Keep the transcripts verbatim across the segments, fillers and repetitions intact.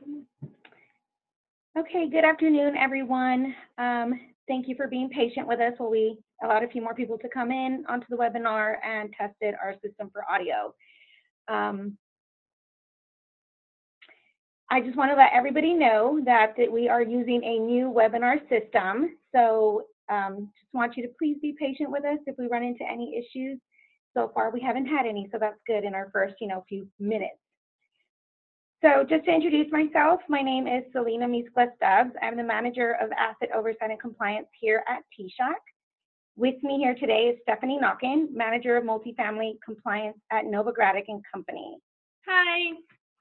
Okay, good afternoon, everyone. Um, thank you for being patient with us while we allowed a few more people to come in onto the webinar and tested our system for audio. Um, I just want to let everybody know that, that we are using a new webinar system. So um, just want you to please be patient with us if we run into any issues. So far, we haven't had any, so that's good in our first, you know, few minutes. So just to introduce myself, my name is Selena Misquez-Stubbs. I'm the Manager of Asset Oversight and Compliance here at T SHAC. With me here today is Stephanie Knockin, Manager of Multifamily Compliance at Novogradac and Company. Hi.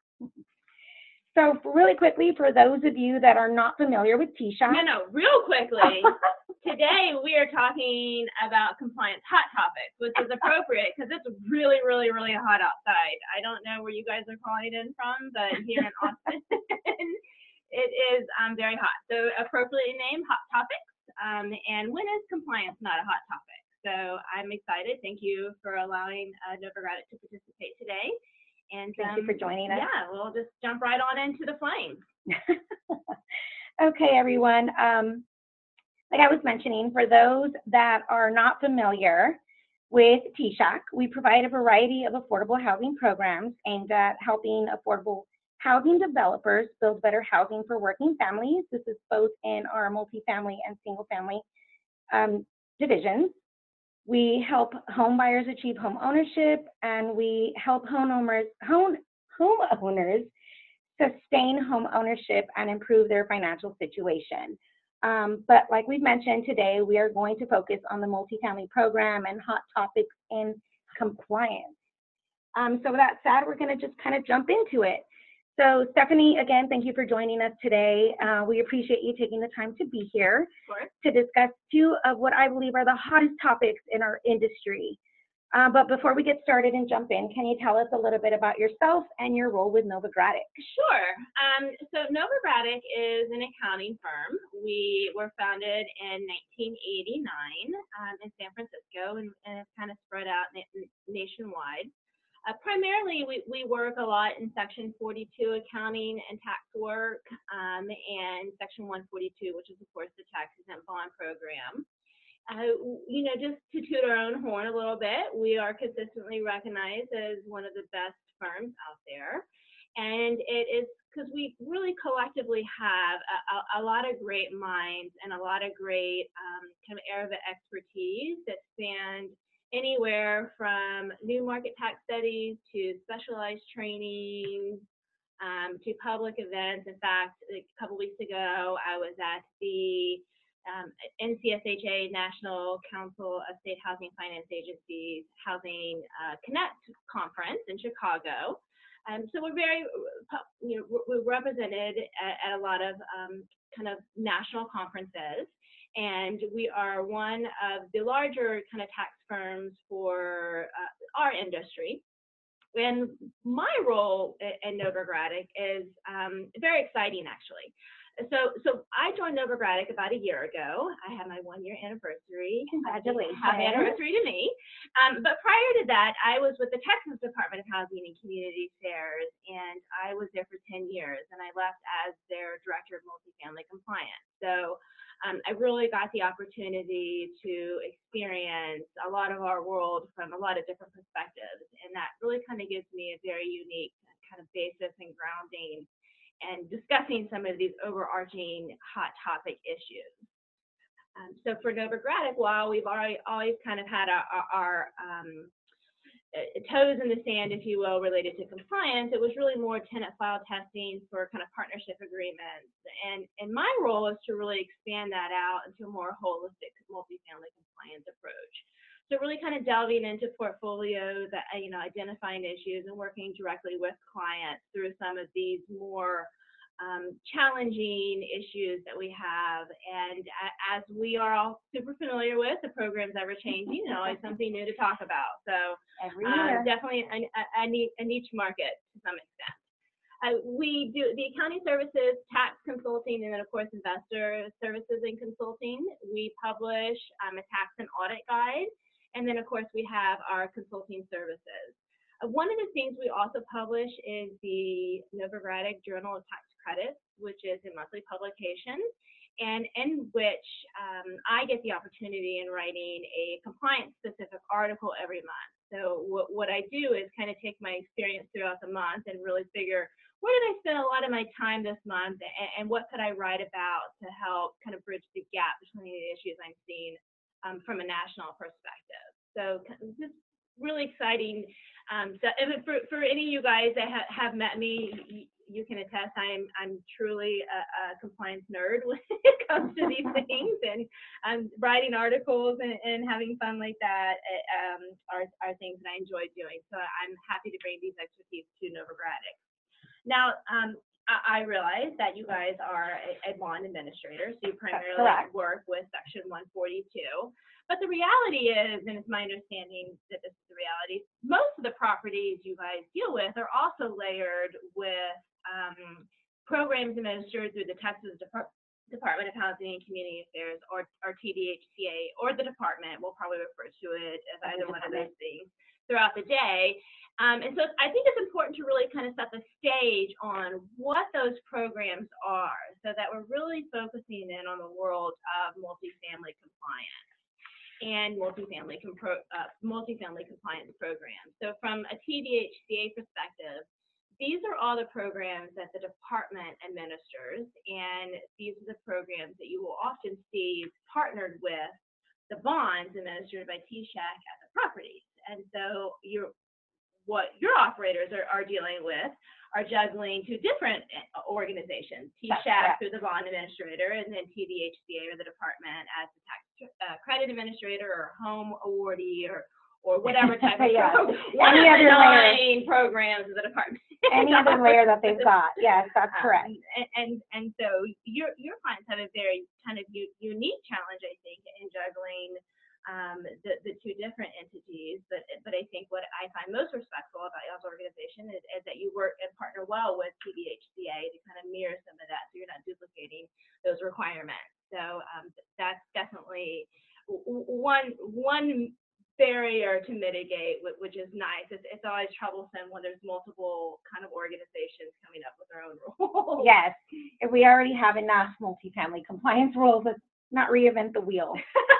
So really quickly, for those of you that are not familiar with T SHAC. No, no, real quickly. Today we are talking about compliance hot topics, which is appropriate because it's really, really, really hot outside. I don't know where you guys are calling in from, but here in Austin, it is um, very hot. So appropriately named hot topics. Um, and when is compliance not a hot topic? So I'm excited. Thank you for allowing uh, Novogradac to participate today. And thank um, you for joining us. Yeah, we'll just jump right on into the flames. Okay, everyone. Um, like I was mentioning, for those that are not familiar with T SHAC, we provide a variety of affordable housing programs aimed at helping affordable housing developers build better housing for working families. This is both in our multifamily and single family um, divisions. We help home buyers achieve home ownership, and we help homeowners, home, homeowners sustain home ownership and improve their financial situation. Um, but like we've mentioned today, we are going to focus on the multifamily program and hot topics in compliance. Um, so with that said, we're going to just kind of jump into it. So Stephanie, again, thank you for joining us today. Uh, we appreciate you taking the time to be here to discuss two of what I believe are the hottest topics in our industry. Uh, but before we get started and jump in, can you tell us a little bit about yourself and your role with Novogradac? Sure. Um, so Novogradac is an accounting firm. We were founded in nineteen eighty-nine um, in San Francisco, and, and it's kind of spread out na nationwide. Uh, primarily, we, we work a lot in Section forty-two accounting and tax work, um, and Section one forty-two, which is, of course, the tax exempt bond program. Uh, you know, just to toot our own horn a little bit, we are consistently recognized as one of the best firms out there. And it is because we really collectively have a, a, a lot of great minds and a lot of great um, kind of area of expertise that span anywhere from new market tax studies to specialized training um, to public events. In fact, like a couple weeks ago, I was at the Um, N C S H A, National Council of State Housing Finance Agencies Housing uh, Connect conference in Chicago. Um, so we're very, you know, we're represented at, at a lot of um, kind of national conferences, and we are one of the larger kind of tax firms for uh, our industry. And my role in Novogradac is um, very exciting, actually. So, so I joined Novogradac about a year ago. I had my one-year anniversary. Congratulations! Happy anniversary to me. Um, but prior to that, I was with the Texas Department of Housing and Community Affairs, and I was there for ten years. And I left as their director of multifamily compliance. So, um, I really got the opportunity to experience a lot of our world from a lot of different perspectives, and that really kind of gives me a very unique kind of basis and grounding and discussing some of these overarching hot topic issues. Um, so for Novogradac, while we've already always kind of had our, our, our um, toes in the sand, if you will, related to compliance, it was really more tenant file testing for kind of partnership agreements. And, and my role is to really expand that out into a more holistic multifamily compliance approach. So really kind of delving into portfolios, that, you know, identifying issues and working directly with clients through some of these more um, challenging issues that we have. And as we are all super familiar with, the program's ever changing and always something new to talk about. So um, definitely a, a, a niche market to some extent. Uh, we do the accounting services, tax consulting, and then of course investor services and consulting. We publish um, a tax and audit guide. And then, of course, we have our consulting services. Uh, one of the things we also publish is the Novogradac Journal of Tax Credits, which is a monthly publication, and in which um, I get the opportunity in writing a compliance-specific article every month. So what, what I do is kind of take my experience throughout the month and really figure, where did I spend a lot of my time this month, and, and what could I write about to help kind of bridge the gap between the issues I'm seeing um, from a national perspective. So just really exciting. Um, so for, for any of you guys that ha have met me, you, you can attest I'm, I'm truly a, a compliance nerd when it comes to these things, and um, writing articles and, and having fun like that um, are, are things that I enjoy doing. So I'm happy to bring these expertise to Novogradac. Now, um, I, I realize that you guys are a, a bond administrator, so you primarily work with Section one forty-two. But the reality is, and it's my understanding that this is the reality, most of the properties you guys deal with are also layered with um, programs administered through the Texas Depart Department of Housing and Community Affairs, or, or T D H C A, or the department. We'll probably refer to it as either one of those things throughout the day. Um, and so I think it's important to really kind of set the stage on what those programs are, so that we're really focusing in on the world of multifamily compliance and multifamily, compro uh, multifamily compliance programs. So from a T D H C A perspective, these are all the programs that the department administers, and these are the programs that you will often see partnered with the bonds administered by T S H A C at the properties. And so you're what your operators are, are dealing with are juggling two different organizations, T S H A C through the bond administrator, and then T D H C A or the department as the tax uh, credit administrator or home awardee or or whatever type of yeah. program. Any other layer. programs of the department. Any other layer that they've got. Yes, that's correct. Um, and, and and so your your clients have a very kind of u unique challenge, I think, in juggling Um, the, the two different entities, but but I think what I find most respectful about y'all's organization is, is that you work and partner well with T D H C A to kind of mirror some of that, so you're not duplicating those requirements. So um, that's definitely one one barrier to mitigate, which is nice. It's, it's always troublesome when there's multiple kind of organizations coming up with their own rules. Yes, if we already have enough multifamily compliance rules, let's not reinvent the wheel.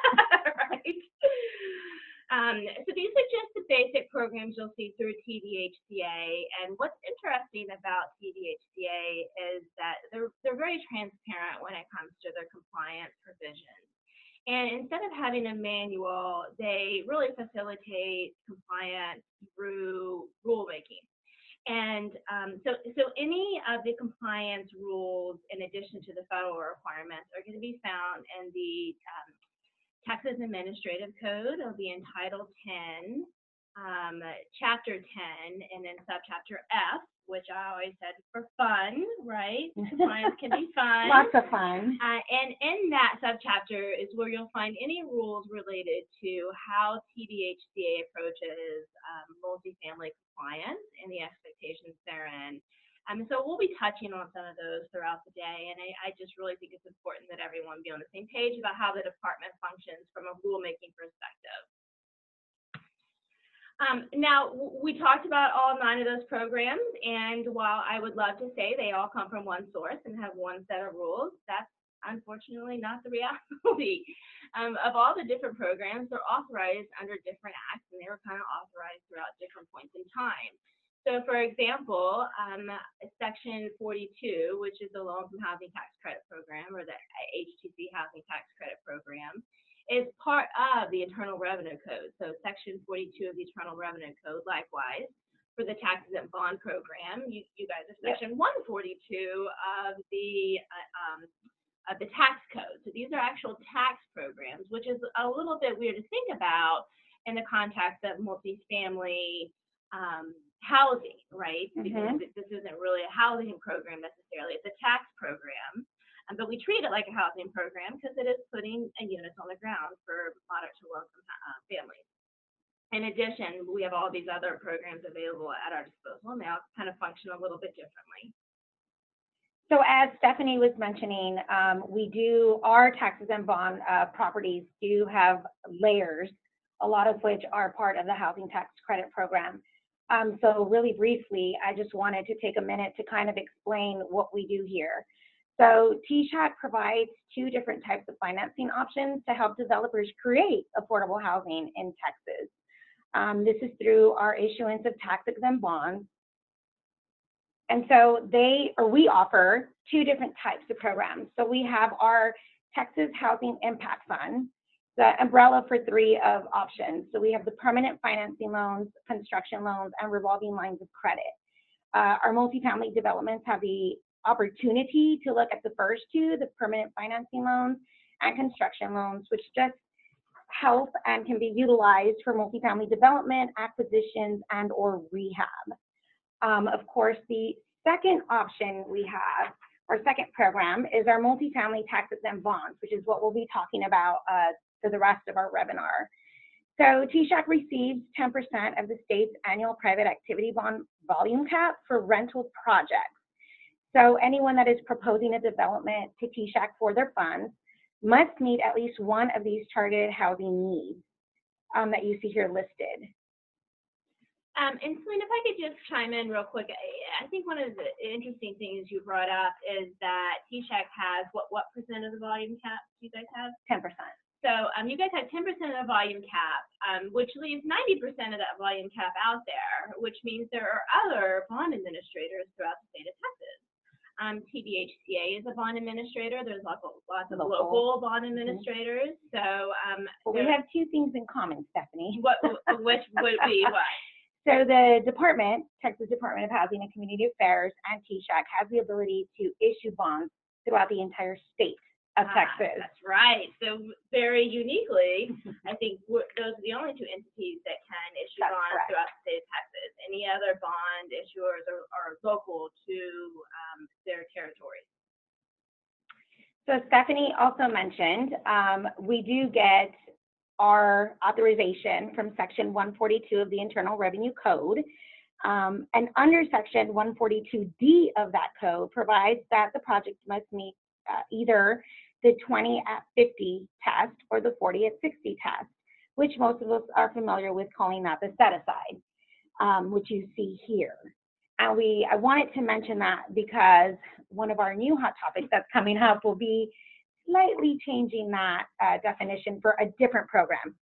Um, so these are just the basic programs you'll see through T D H C A, and what's interesting about T D H C A is that they're, they're very transparent when it comes to their compliance provisions. And instead of having a manual, they really facilitate compliance through rulemaking. And um, so, so any of the compliance rules, in addition to the federal requirements, are going to be found in the um, Texas Administrative Code. It'll be in Title ten, um, Chapter ten, and then Subchapter F, which I always said for fun, right? Compliance can be fun. Lots of fun. Uh, and in that subchapter is where you'll find any rules related to how T D H C A approaches um, multifamily compliance and the expectations therein. Um, so we'll be touching on some of those throughout the day, and I, I just really think it's important that everyone be on the same page about how the department functions from a rulemaking perspective. Um, now, we talked about all nine of those programs, and while I would love to say they all come from one source and have one set of rules, that's unfortunately not the reality. Um, of all the different programs, they're authorized under different acts, and they were kind of authorized throughout different points in time. So, for example, um, Section forty-two, which is the Low-Income Housing Tax Credit Program, or the H T C Housing Tax Credit Program, is part of the Internal Revenue Code. So, Section forty-two of the Internal Revenue Code, likewise, for the Tax Exempt Bond Program, you, you guys are Section one forty-two of the uh, um, of the Tax Code. So, these are actual tax programs, which is a little bit weird to think about in the context of multifamily um, housing, right? Mm-hmm. Because this isn't really a housing program necessarily, it's a tax program. Um, but we treat it like a housing program because it is putting a units on the ground for moderate to low-income uh, families. In addition, we have all these other programs available at our disposal, and they all kind of function a little bit differently. So as Stephanie was mentioning, um, we do, our taxes and bond uh, properties do have layers, a lot of which are part of the housing tax credit program. Um, so really briefly, I just wanted to take a minute to kind of explain what we do here. So T SHAC provides two different types of financing options to help developers create affordable housing in Texas. Um, this is through our issuance of tax-exempt bonds. And so they, or we offer two different types of programs. So we have our Texas Housing Impact Fund, the umbrella for three of options. So we have the permanent financing loans, construction loans, and revolving lines of credit. Uh, our multifamily developments have the opportunity to look at the first two, the permanent financing loans and construction loans, which just help and can be utilized for multifamily development, acquisitions, and or rehab. Um, of course, the second option we have, our second program, is our multifamily tax-exempt bonds, which is what we'll be talking about uh, for the rest of our webinar. So T SHAC receives ten percent of the state's annual private activity bond volume cap for rental projects. So anyone that is proposing a development to T SHAC for their funds must meet at least one of these targeted housing needs um, that you see here listed. Um, and Selena, if I could just chime in real quick, I, I think one of the interesting things you brought up is that T SHAC has what what percent of the volume cap do you guys have? ten percent. So um, you guys have ten percent of the volume cap, um, which leaves ninety percent of that volume cap out there, which means there are other bond administrators throughout the state of Texas. Um, T D H C A is a bond administrator. There's lots of, lots of local. local bond administrators. Mm-hmm. So um, well, we have two things in common, Stephanie. What, which would be what? So the department, Texas Department of Housing and Community Affairs, and T SHAC has the ability to issue bonds throughout the entire state of ah, Texas. That's right. So very uniquely, I think we're, those are the only two entities that can issue that's bonds correct. throughout the state of Texas. Any other bond issuers are, are local to um, their territories. So Stephanie also mentioned um, we do get our authorization from Section one forty-two of the Internal Revenue Code. Um, and under Section one forty-two D of that code provides that the project must meet uh, either the twenty at fifty test or the forty at sixty test, which most of us are familiar with calling that the set-aside, um, which you see here. And we, I wanted to mention that because one of our new hot topics that's coming up will be slightly changing that uh, definition for a different program.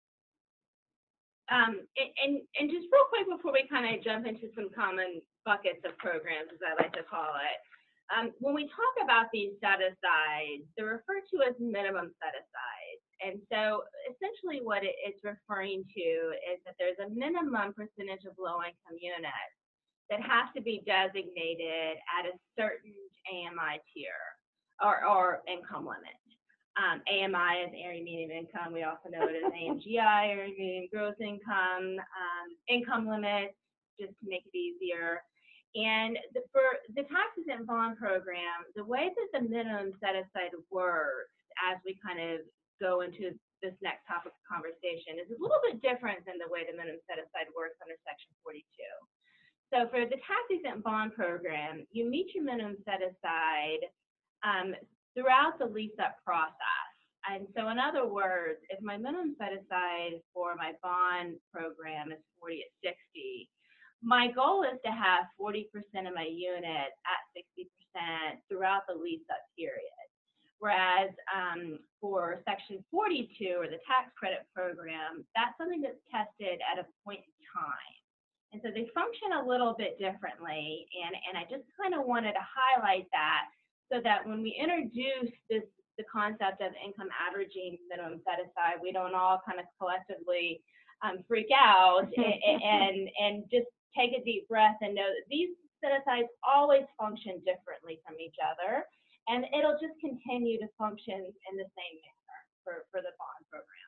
Um, and, and, and just real quick before we kind of jump into some common buckets of programs, as I like to call it, um, when we talk about these set-asides, they're referred to as minimum set-asides. And so essentially what it, it's referring to is that there's a minimum percentage of low-income units that has to be designated at a certain A M I tier or, or income limit. Um, A M I is Area Median Income. We also know it as A M G I, Area Median Gross Income, um, income limits, just to make it easier. And the, for the tax-exempt bond program, the way that the minimum set-aside works as we kind of go into this next topic of conversation is a little bit different than the way the minimum set-aside works under Section forty-two. So for the tax-exempt bond program, you meet your minimum set-aside um, throughout the lease-up process. And so in other words, if my minimum set-aside for my bond program is forty at sixty, my goal is to have forty percent of my unit at sixty percent throughout the lease-up period. Whereas um, for Section forty-two, or the tax credit program, that's something that's tested at a point in time. And so they function a little bit differently, and, and I just kind of wanted to highlight that so that when we introduce this, the concept of income averaging minimum set aside, we don't all kind of collectively um, freak out and, and, and just take a deep breath and know that these set asides always function differently from each other, and it'll just continue to function in the same manner for, for the bond program.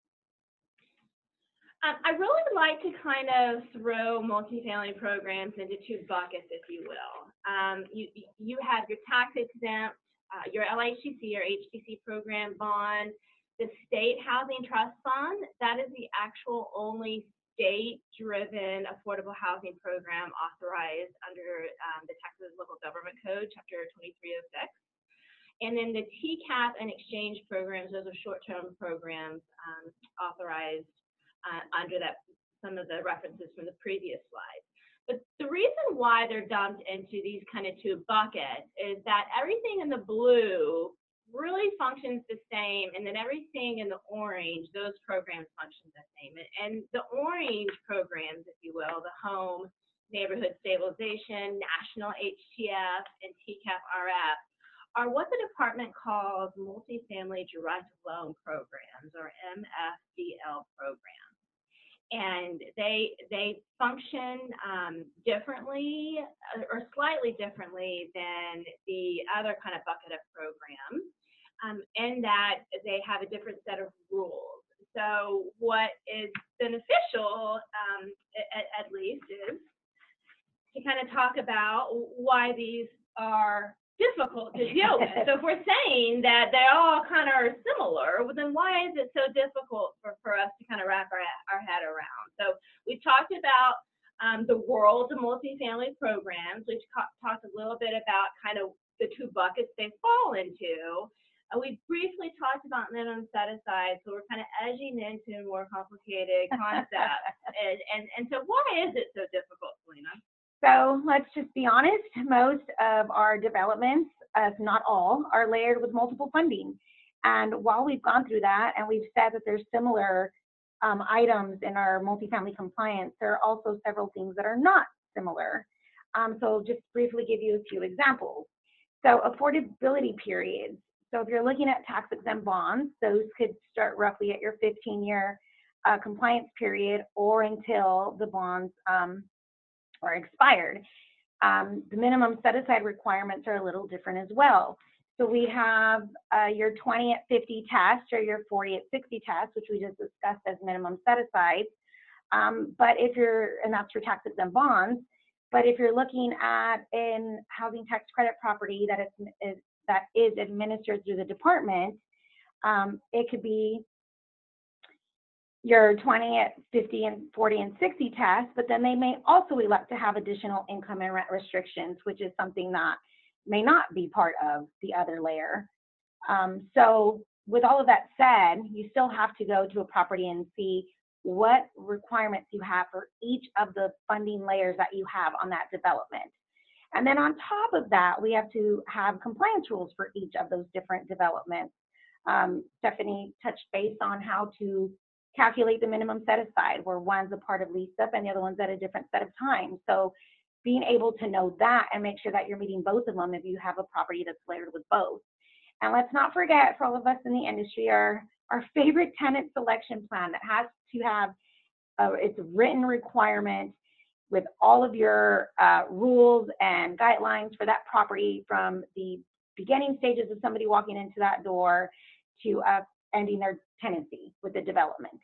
Um, I really would like to kind of throw multifamily programs into two buckets, if you will. Um, you, you have your tax exempt, uh, your L H T C or H T C program bond, the State Housing Trust Fund. That is the actual only state-driven affordable housing program authorized under um, the Texas Local Government Code, Chapter twenty-three oh six. And then the T CAP and exchange programs, those are short-term programs um, authorized Uh, under that, some of the references from the previous slide. But the reason why they're dumped into these kind of two buckets is that everything in the blue really functions the same, and then everything in the orange, those programs function the same. And the orange programs, if you will, the home, neighborhood stabilization, national H T F, and T C A P R F, are what the department calls multifamily direct loan programs, or M F D L programs. And they they function um, differently or slightly differently than the other kind of bucket of programs, um, in that they have a different set of rules. So what is beneficial, um, at, at least, is to kind of talk about why these are difficult to deal with. So if we're saying that they all kind of are similar, well, then why is it so difficult for, for us to kind of wrap our, our head around? So we've talked about um, the world of multifamily programs. We've talked a little bit about kind of the two buckets they fall into. Uh, we briefly talked about minimum set aside, so we're kind of edging into more complicated concepts. and, and, and so why is it so difficult, Selena? So let's just be honest, most of our developments, if not all, are layered with multiple funding. And while we've gone through that and we've said that there's similar um, items in our multifamily compliance, there are also several things that are not similar. Um, so just briefly give you a few examples. So affordability periods. So if you're looking at tax exempt bonds, those could start roughly at your fifteen year uh, compliance period or until the bonds um, or expired. Um, the minimum set-aside requirements are a little different as well. So we have uh, your twenty at fifty test or your forty at sixty test, which we just discussed as minimum set-asides. Um, but if you're, and that's for tax exempt bonds, but if you're looking at an housing tax credit property that is, is, that is administered through the department, um, it could be your twenty at fifty and forty and sixty tests, but then they may also elect to have additional income and rent restrictions, which is something that may not be part of the other layer. Um, so with all of that said, you still have to go to a property and see what requirements you have for each of the funding layers that you have on that development. And then on top of that, we have to have compliance rules for each of those different developments. Um, Stephanie touched base on how to calculate the minimum set aside, where one's a part of lease up and the other one's at a different set of time. So being able to know that and make sure that you're meeting both of them if you have a property that's layered with both. And let's not forget, for all of us in the industry, our, our favorite tenant selection plan that has to have uh, its written requirement with all of your uh, rules and guidelines for that property, from the beginning stages of somebody walking into that door to uh, ending their tenancy with the development.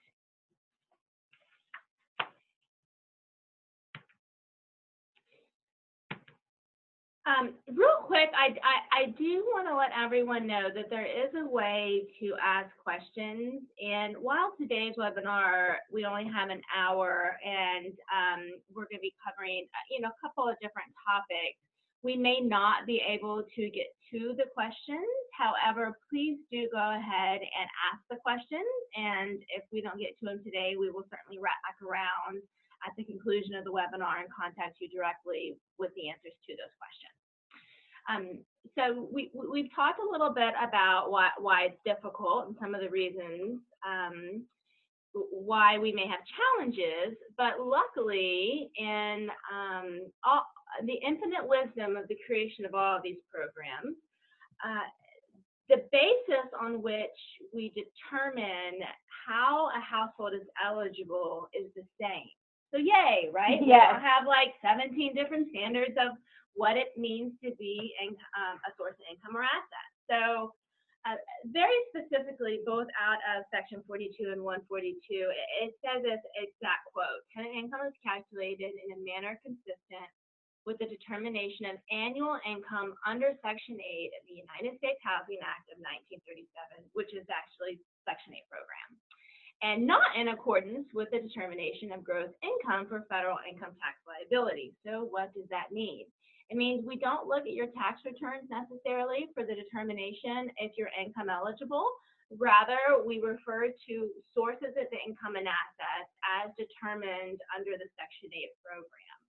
Um, real quick, I, I, I do want to let everyone know that there is a way to ask questions. And while today's webinar, we only have an hour and um, we're going to be covering, you know, a couple of different topics, we may not be able to get to the questions. However, please do go ahead and ask the questions. And if we don't get to them today, we will certainly wrap back around at the conclusion of the webinar and contact you directly with the answers to those questions. Um, so we, we've talked a little bit about why, why it's difficult and some of the reasons um, why we may have challenges, but luckily in um, all, the infinite wisdom of the creation of all of these programs, uh, the basis on which we determine how a household is eligible is the same. So yay, right? Yeah. We have like seventeen different standards of what it means to be in, um, a source of income or asset. So uh, very specifically, both out of section forty-two and one forty-two, it, it says this exact quote: tenant income is calculated in a manner consistent with the determination of annual income under Section eight of the United States Housing Act of nineteen thirty-seven, which is actually Section eight program, and not in accordance with the determination of gross income for federal income tax liability. So what does that mean? It means we don't look at your tax returns necessarily for the determination if you're income eligible. Rather, we refer to sources of the income and assets as determined under the Section eight program.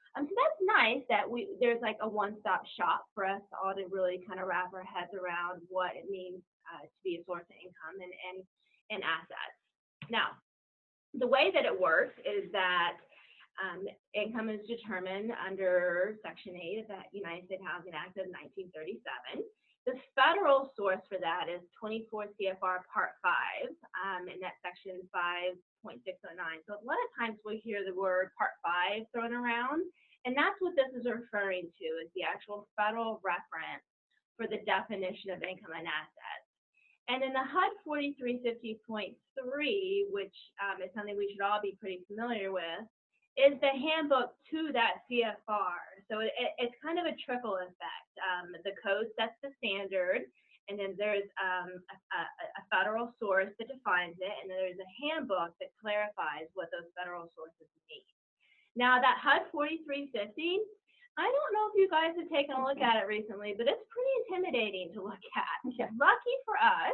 Um, so that's nice that we there's like a one-stop shop for us all to really kind of wrap our heads around what it means uh, to be a source of income and, and, and assets. Now, the way that it works is that um, income is determined under Section eight of the United States Housing Act of nineteen thirty-seven. The federal source for that is twenty-four C F R Part five, um, and that's Section five point six oh nine. So a lot of times we hear the word Part five thrown around, and that's what this is referring to, is the actual federal reference for the definition of income and assets. And in the H U D forty-three fifty point three, which um, is something we should all be pretty familiar with, is the handbook to that C F R. So it, it's kind of a trickle effect. Um, the code sets the standard, and then there's um, a, a federal source that defines it, and then there's a handbook that clarifies what those federal sources mean. Now that H U D forty-three fifty, I don't know if you guys have taken a look at it recently, but it's pretty intimidating to look at. Yeah. Lucky for us,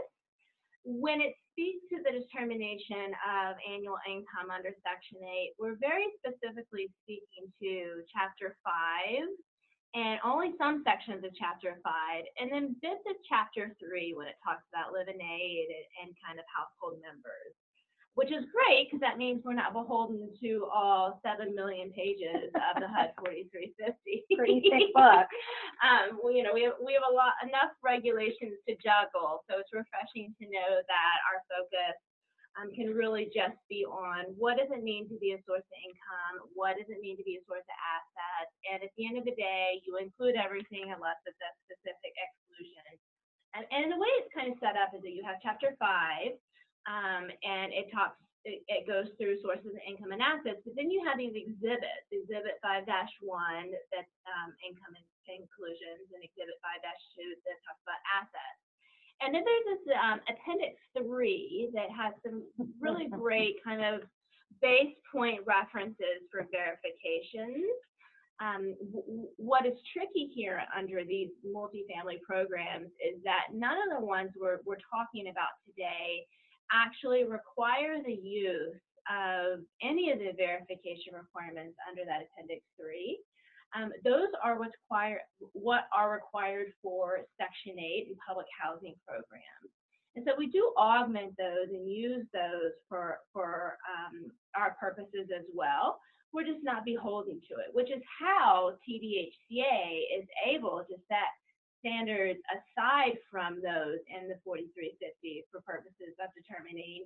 when it speaks to the determination of annual income under Section eight, we're very specifically speaking to Chapter five and only some sections of Chapter five, and then bits of Chapter three when it talks about living aid and, and kind of household members, which is great because that means we're not beholden to all seven million pages of the H U D forty-three fifty. Pretty thick book. um, we, you know, we have, we have a lot, enough regulations to juggle, so it's refreshing to know that our focus um, can really just be on what does it mean to be a source of income, what does it mean to be a source of assets, and at the end of the day, you include everything unless it's a specific exclusion. And, and the way it's kind of set up is that you have Chapter five, Um, and it talks, it, it goes through sources of income and assets, but then you have these exhibits, Exhibit five dash one, that's um, income and inclusions, and Exhibit five dash two that talks about assets. And then there's this um, Appendix three that has some really great kind of base point references for verifications. Um, w what is tricky here under these multifamily programs is that none of the ones we're, we're talking about today actually require the use of any of the verification requirements under that Appendix three. Um, those are what's required, what are required for Section eight and public housing programs. And so we do augment those and use those for, for um, our purposes as well. We're just not beholden to it, which is how T D H C A is able to set standards aside from those in the forty-three fifty for purposes of determining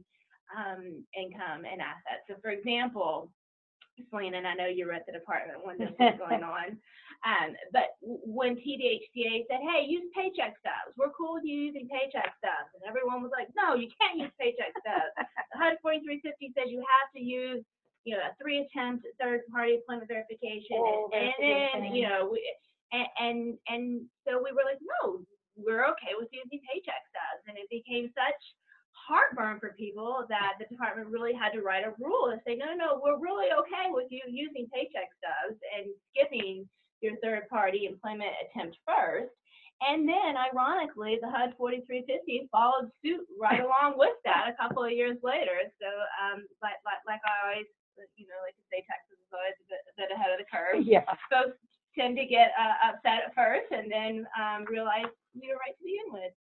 um, income and assets. So for example, Selena, and I know you're at the department when this was going on, um, but when T D H C A said, hey, use paycheck stubs, we're cool with you using paycheck stubs, and everyone was like, no, you can't use paycheck stubs. The H U D forty-three fifty says you have to use, you know, a three attempt third-party employment verification, Oh, and, and then, you know, we, and, and and so we were like, no, we're okay with using paycheck stubs, and it became such heartburn for people that the department really had to write a rule and say, no, no, we're really okay with you using paycheck stubs and skipping your third-party employment attempt first. And then, ironically, the H U D forty-three fifty followed suit right along with that a couple of years later. So, um, like, like, like I always, you know, like to say, Texas is always a bit, a bit ahead of the curve. Yeah. Folks tend to get uh, upset at first and then um, realize we were right to begin with.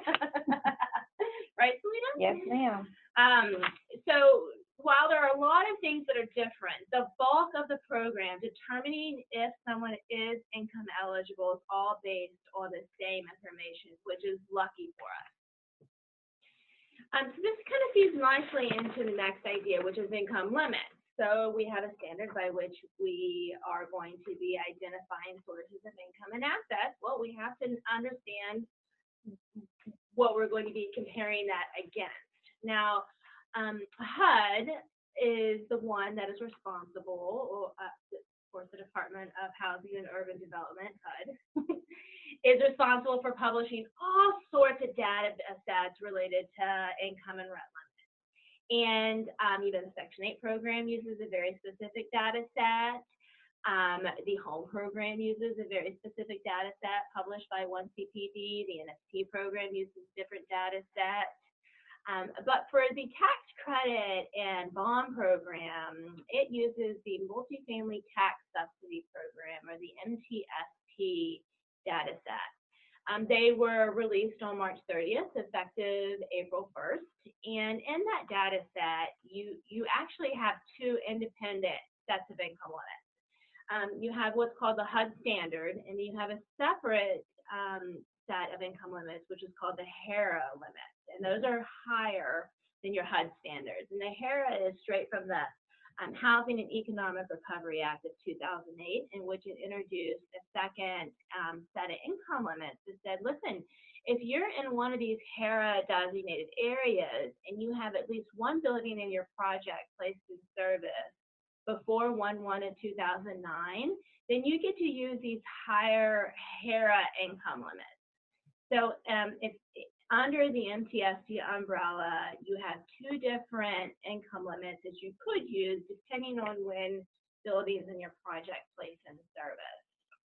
Right, Selena? Yes, ma'am. Um, so while there are a lot of things that are different, the bulk of the program, determining if someone is income eligible, is all based on the same information, which is lucky for us. Um, so this kind of feeds nicely into the next idea, which is income limits. So we have a standard by which we are going to be identifying sources of income and assets. Well, we have to understand what we're going to be comparing that against. Now, um, H U D is the one that is responsible, or, uh, of course, the Department of Housing and Urban Development, H U D, is responsible for publishing all sorts of data sets related to income and rent limits. And um, even the Section eight program uses a very specific data set. Um, the home program uses a very specific data set published by one C P D. The N S P program uses different data sets. Um, but for the tax credit and bond program, it uses the Multifamily Tax Subsidy Program, or the M T S P data set. Um, they were released on March thirtieth, effective April first, and in that data set, you, you actually have two independent sets of income limits. Um, you have what's called the H U D standard, and you have a separate um, set of income limits, which is called the HERA limit, and those are higher than your H U D standards. And the HERA is straight from the um, Housing and Economic Recovery Act of two thousand eight, in which it introduced a second um, set of income limits that said, listen, if you're in one of these HERA designated areas and you have at least one building in your project placed in service before one one of two thousand nine, then you get to use these higher HERA income limits. So um, if under the M T S P umbrella, you have two different income limits that you could use depending on when buildings in your project place in service.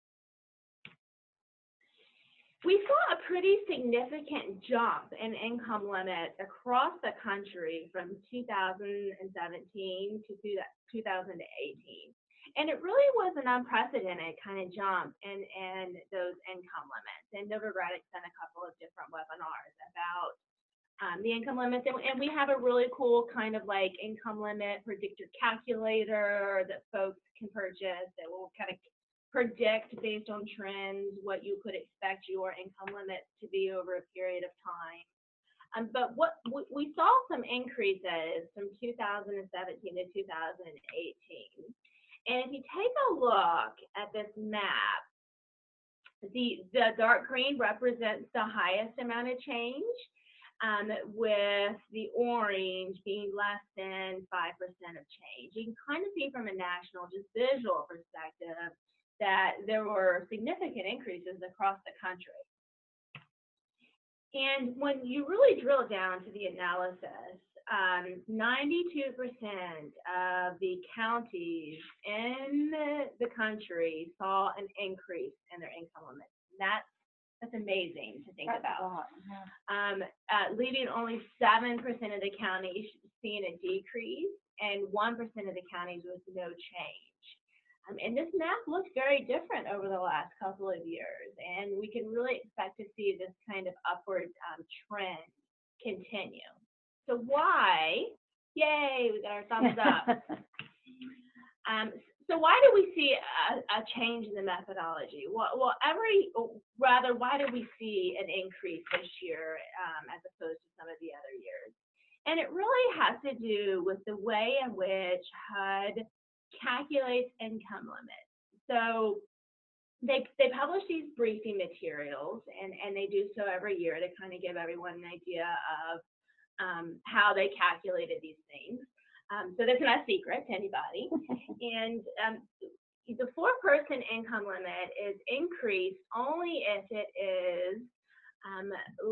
We saw a pretty significant jump in income limits across the country from two thousand seventeen to two thousand eighteen. And it really was an unprecedented kind of jump in, in those income limits. And Novogradac sent a couple of different webinars about um, the income limits. And, and we have a really cool kind of like income limit predictor calculator that folks can purchase that will kind of predict based on trends what you could expect your income limits to be over a period of time. Um, but what we, we saw some increases from two thousand seventeen to two thousand eighteen. And if you take a look at this map, the, the dark green represents the highest amount of change, um, with the orange being less than five percent of change. You can kind of see from a national, just visual perspective, that there were significant increases across the country. And when you really drill down to the analysis, um, ninety-two percent of the counties in the, the country saw an increase in their income limits. That's, that's amazing to think That's about. a lot, yeah. Um, uh, leaving only seven percent of the counties seeing a decrease, and one percent of the counties with no change. Um, and this map looks very different over the last couple of years, and we can really expect to see this kind of upward um, trend continue. So why? Yay, we got our thumbs up. um, so why do we see a, a change in the methodology? Well, well, every, rather, why do we see an increase this year um, as opposed to some of the other years? And it really has to do with the way in which H U D calculates income limits. So they, they publish these briefing materials, and, and they do so every year to kind of give everyone an idea of um, how they calculated these things. Um, so that's not a secret to anybody. And um, the four-person income limit is increased only if it is um,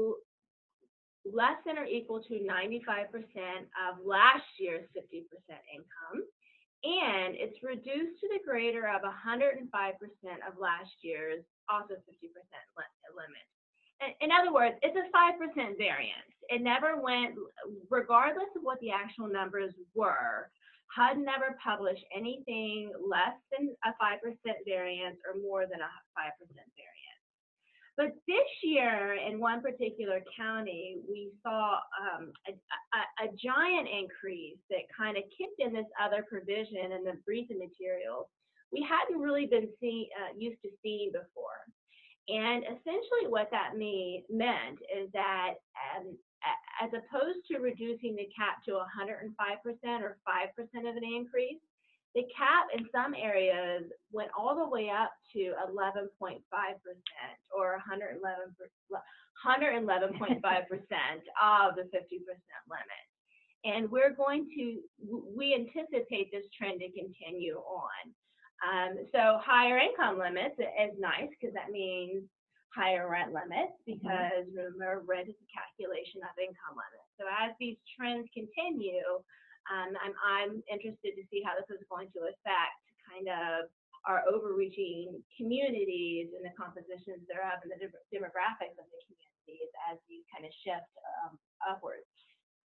less than or equal to ninety-five percent of last year's fifty percent income, and it's reduced to the greater of one hundred five percent of last year's also fifty percent limit. In other words, it's a five percent variance. It never went, regardless of what the actual numbers were, H U D never published anything less than a five percent variance or more than a five percent variance. But this year, in one particular county, we saw um, a, a, a giant increase that kind of kicked in this other provision in the briefing materials we hadn't really been see, uh, used to seeing before. And essentially what that mean, meant is that um, as opposed to reducing the cap to one hundred five percent or five percent of an increase, the cap in some areas went all the way up to eleven point five percent or one hundred eleven point five percent of the fifty percent limit. And we're going to, we anticipate this trend to continue on. Um, so higher income limits is nice because that means higher rent limits, because mm-hmm. remember, rent is a calculation of income limits. So as these trends continue, um, I'm, I'm interested to see how this is going to affect kind of our overreaching communities and the compositions thereof and the demographics of the communities as these kind of shift um, upwards.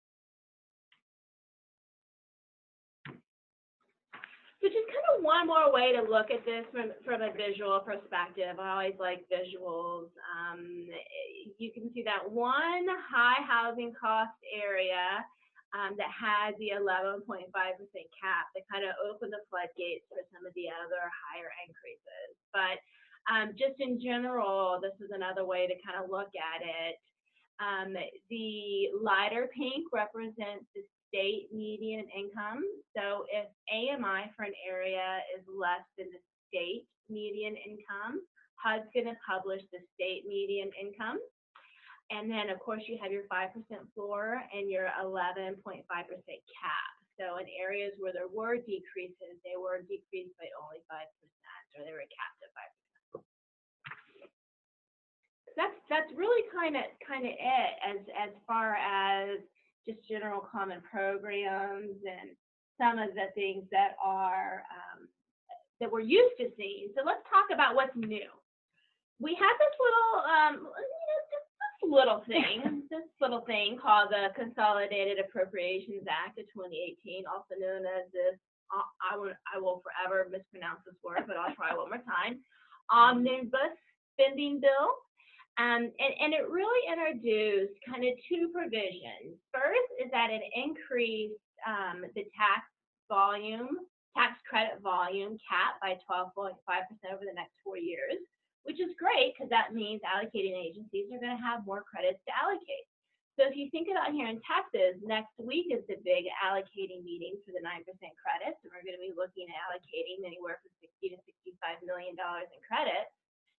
So just kind of one more way to look at this from, from a visual perspective. I always like visuals. Um, you can see that one high housing cost area um, that has the eleven point five percent cap that kind of opened the floodgates for some of the other higher increases. But um, just in general, this is another way to kind of look at it. Um, the lighter pink represents the state median income. So if A M I for an area is less than the state median income, H U D's going to publish the state median income. And then, of course, you have your five percent floor and your eleven point five percent cap. So in areas where there were decreases, they were decreased by only five percent, or they were capped at five percent. That's that's really kind of kind of it as as far as just general common programs and some of the things that are um, that we're used to seeing. So let's talk about what's new. We have this little um, you know just this little thing, this little thing called the Consolidated Appropriations Act of twenty eighteen, also known as this. I will I will forever mispronounce this word, but I'll try one more time. Omnibus Spending Bill. Um, and, and it really introduced kind of two provisions. First is that it increased um, the tax volume, tax credit volume cap by twelve point five percent over the next four years, which is great because that means allocating agencies are going to have more credits to allocate. So if you think about here in Texas, next week is the big allocating meeting for the nine percent credits, and we're going to be looking at allocating anywhere from sixty to sixty-five million dollars in credits.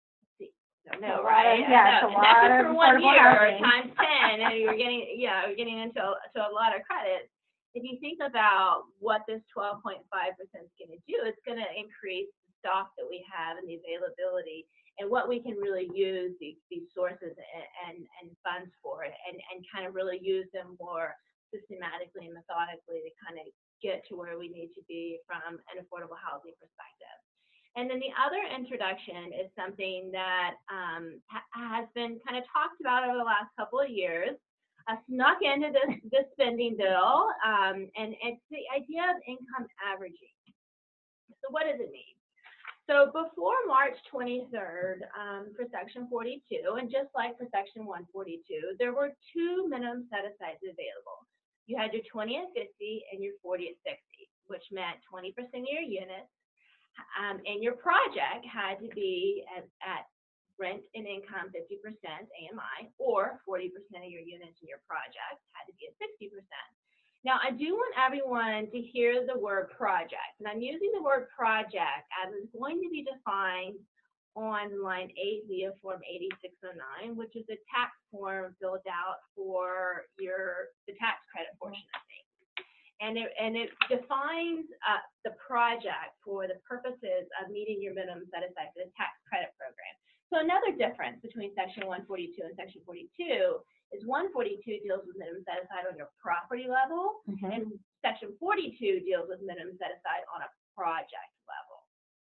No, right? Yeah, it's a lot of for one year housing. times ten, and you're getting, yeah, you're getting into a, to a lot of credits. If you think about what this twelve point five percent is going to do, it's going to increase the stock that we have and the availability and what we can really use these, these sources and, and, and funds for, and, and kind of really use them more systematically and methodically to kind of get to where we need to be from an affordable housing perspective. And then the other introduction is something that um, ha has been kind of talked about over the last couple of years, uh, snuck into this, this spending bill, um, and it's the idea of income averaging. So what does it mean? So before March twenty-third, um, for Section forty-two, and just like for Section one forty-two, there were two minimum set-asides available. You had your twenty at fifty and your forty at sixty, which meant twenty percent of your units. Um, and your project had to be at, at rent and income fifty percent A M I, or forty percent of your units in your project had to be at sixty percent. Now, I do want everyone to hear the word project, and I'm using the word project as it's going to be defined on line eight via Form eighty-six oh nine, which is a tax form filled out for your the tax credit portion of things. And it, and it defines uh, the project for the purposes of meeting your minimum set aside for the tax credit program. So another difference between Section one forty-two and Section forty-two is one forty-two deals with minimum set aside on your property level, mm-hmm. and Section forty-two deals with minimum set aside on a project level.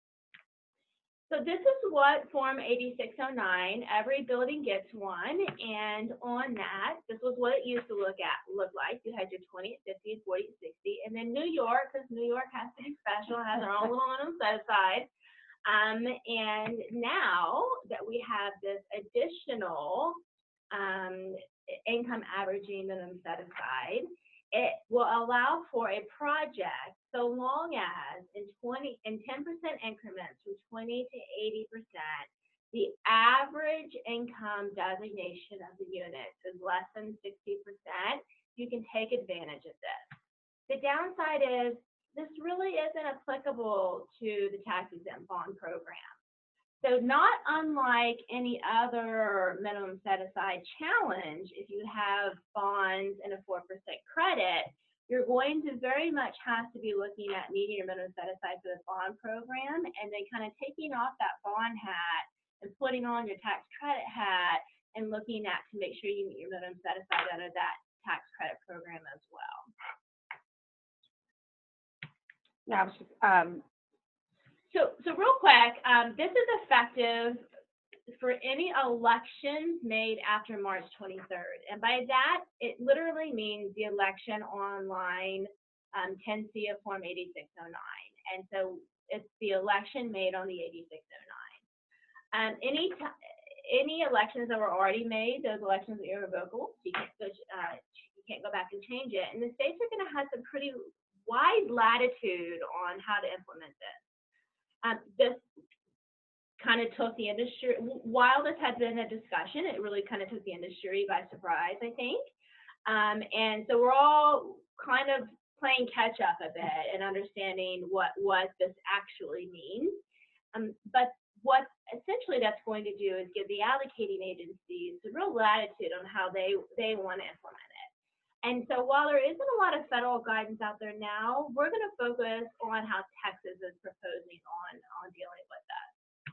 So this is what Form eighty-six oh nine, every building gets one, and on that, this was what it used to look at look like. You had your twenty at fifty, forty at sixty, and then New York, because New York has to be special, has their own little minimum set aside. Um, and now that we have this additional um, income averaging minimum set aside, it will allow for a project so long as in twenty in ten percent increments from twenty to eighty percent, the average income designation of the units is less than sixty percent, you can take advantage of this. The downside is this really isn't applicable to the tax exempt bond program. So not unlike any other minimum set aside challenge, if you have bonds and a four percent credit, you're going to very much have to be looking at meeting your minimum set aside for the bond program, and then kind of taking off that bond hat and putting on your tax credit hat and looking at to make sure you meet your minimum set aside under that tax credit program as well. Now, um, So, so real quick, um, this is effective for any elections made after March twenty-third. And by that, it literally means the election on line um, ten C of Form eighty-six oh nine. and so it's the election made on the eighty-six oh nine. Um, any any elections that were already made, those elections are irrevocable. So you can't go, uh, you can't go back and change it. And the states are going to have some pretty wide latitude on how to implement this. Um, this kind of took the industry, while this had been a discussion, it really kind of took the industry by surprise, I think. Um, and so we're all kind of playing catch up a bit and understanding what, what this actually means. Um, but what essentially that's going to do is give the allocating agencies the real latitude on how they, they want to implement it. And so while there isn't a lot of federal guidance out there now, we're going to focus on how Texas is proposing on, on dealing with that.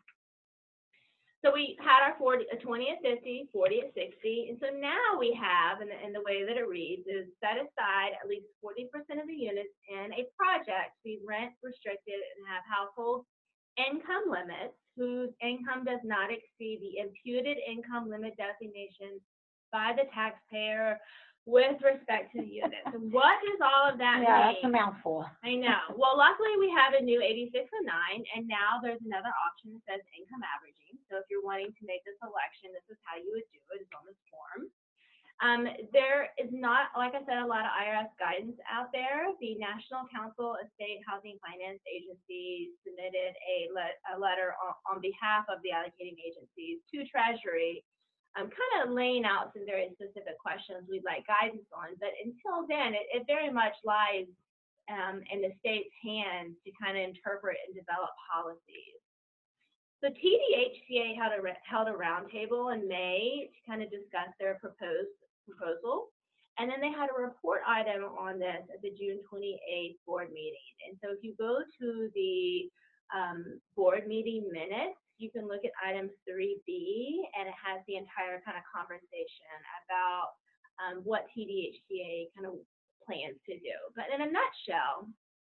So we had our forty, twenty at fifty, forty at sixty, and so now we have, and the, and the way that it reads is set aside at least forty percent of the units in a project to be rent restricted and have household income limits whose income does not exceed the imputed income limit designation by the taxpayer with respect to the unit. So what does all of that yeah, mean? that's a mouthful. I know. Well, luckily we have a new eighty-six oh nine, and now there's another option that says income averaging. So if you're wanting to make this election, this is how you would do it, is on this form. Um, there is not, like I said, a lot of I R S guidance out there. The National Council of State Housing Finance Agencies submitted a, le a letter on, on behalf of the allocating agencies to Treasury, I'm kind of laying out some very specific questions we'd like guidance on, but until then, it, it very much lies um, in the state's hands to kind of interpret and develop policies. So T D H C A held a, held a roundtable in May to kind of discuss their proposed proposal, and then they had a report item on this at the June twenty-eighth board meeting. And so if you go to the um, board meeting minutes, you can look at item three B, and it has the entire kind of conversation about um, what T D H C A kind of plans to do. But in a nutshell,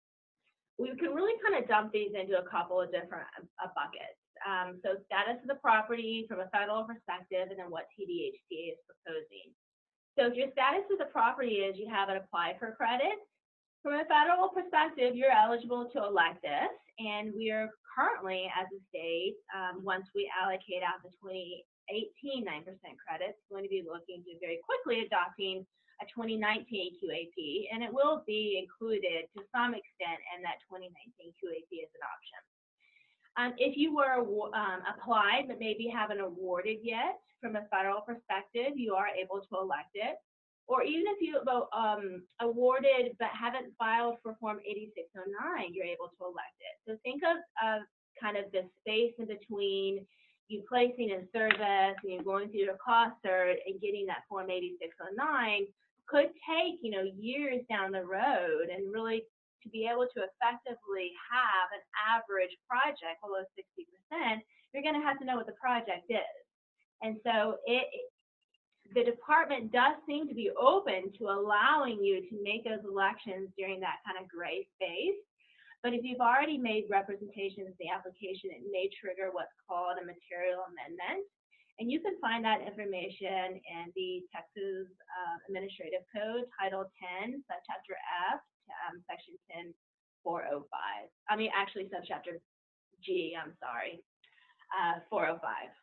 we can really kind of dump these into a couple of different uh, buckets. Um, so status of the property from a federal perspective, and then what T D H C A is proposing. So if your status of the property is you haven't applied for credit, from a federal perspective, you're eligible to elect this, and we are currently, as a state, um, once we allocate out the twenty eighteen nine percent credits, going to be looking to very quickly adopting a twenty nineteen Q A P, and it will be included to some extent in that twenty nineteen Q A P as an option. Um, if you were um, applied but maybe haven't awarded yet, from a federal perspective, you are able to elect it. Or even if you um, awarded but haven't filed for Form eighty-six oh nine, you're able to elect it. So think of, of kind of the space in between you placing in service and you going through your cost cert and getting that Form eighty-six oh nine could take, you know, years down the road, and really to be able to effectively have an average project below sixty percent, you're going to have to know what the project is. And so it, the department does seem to be open to allowing you to make those elections during that kind of gray space. But if you've already made representations in the application, it may trigger what's called a material amendment. And you can find that information in the Texas uh, Administrative Code, Title ten, Subchapter F, um, Section ten four oh five. I mean, actually, Subchapter G, I'm sorry, uh, four oh five.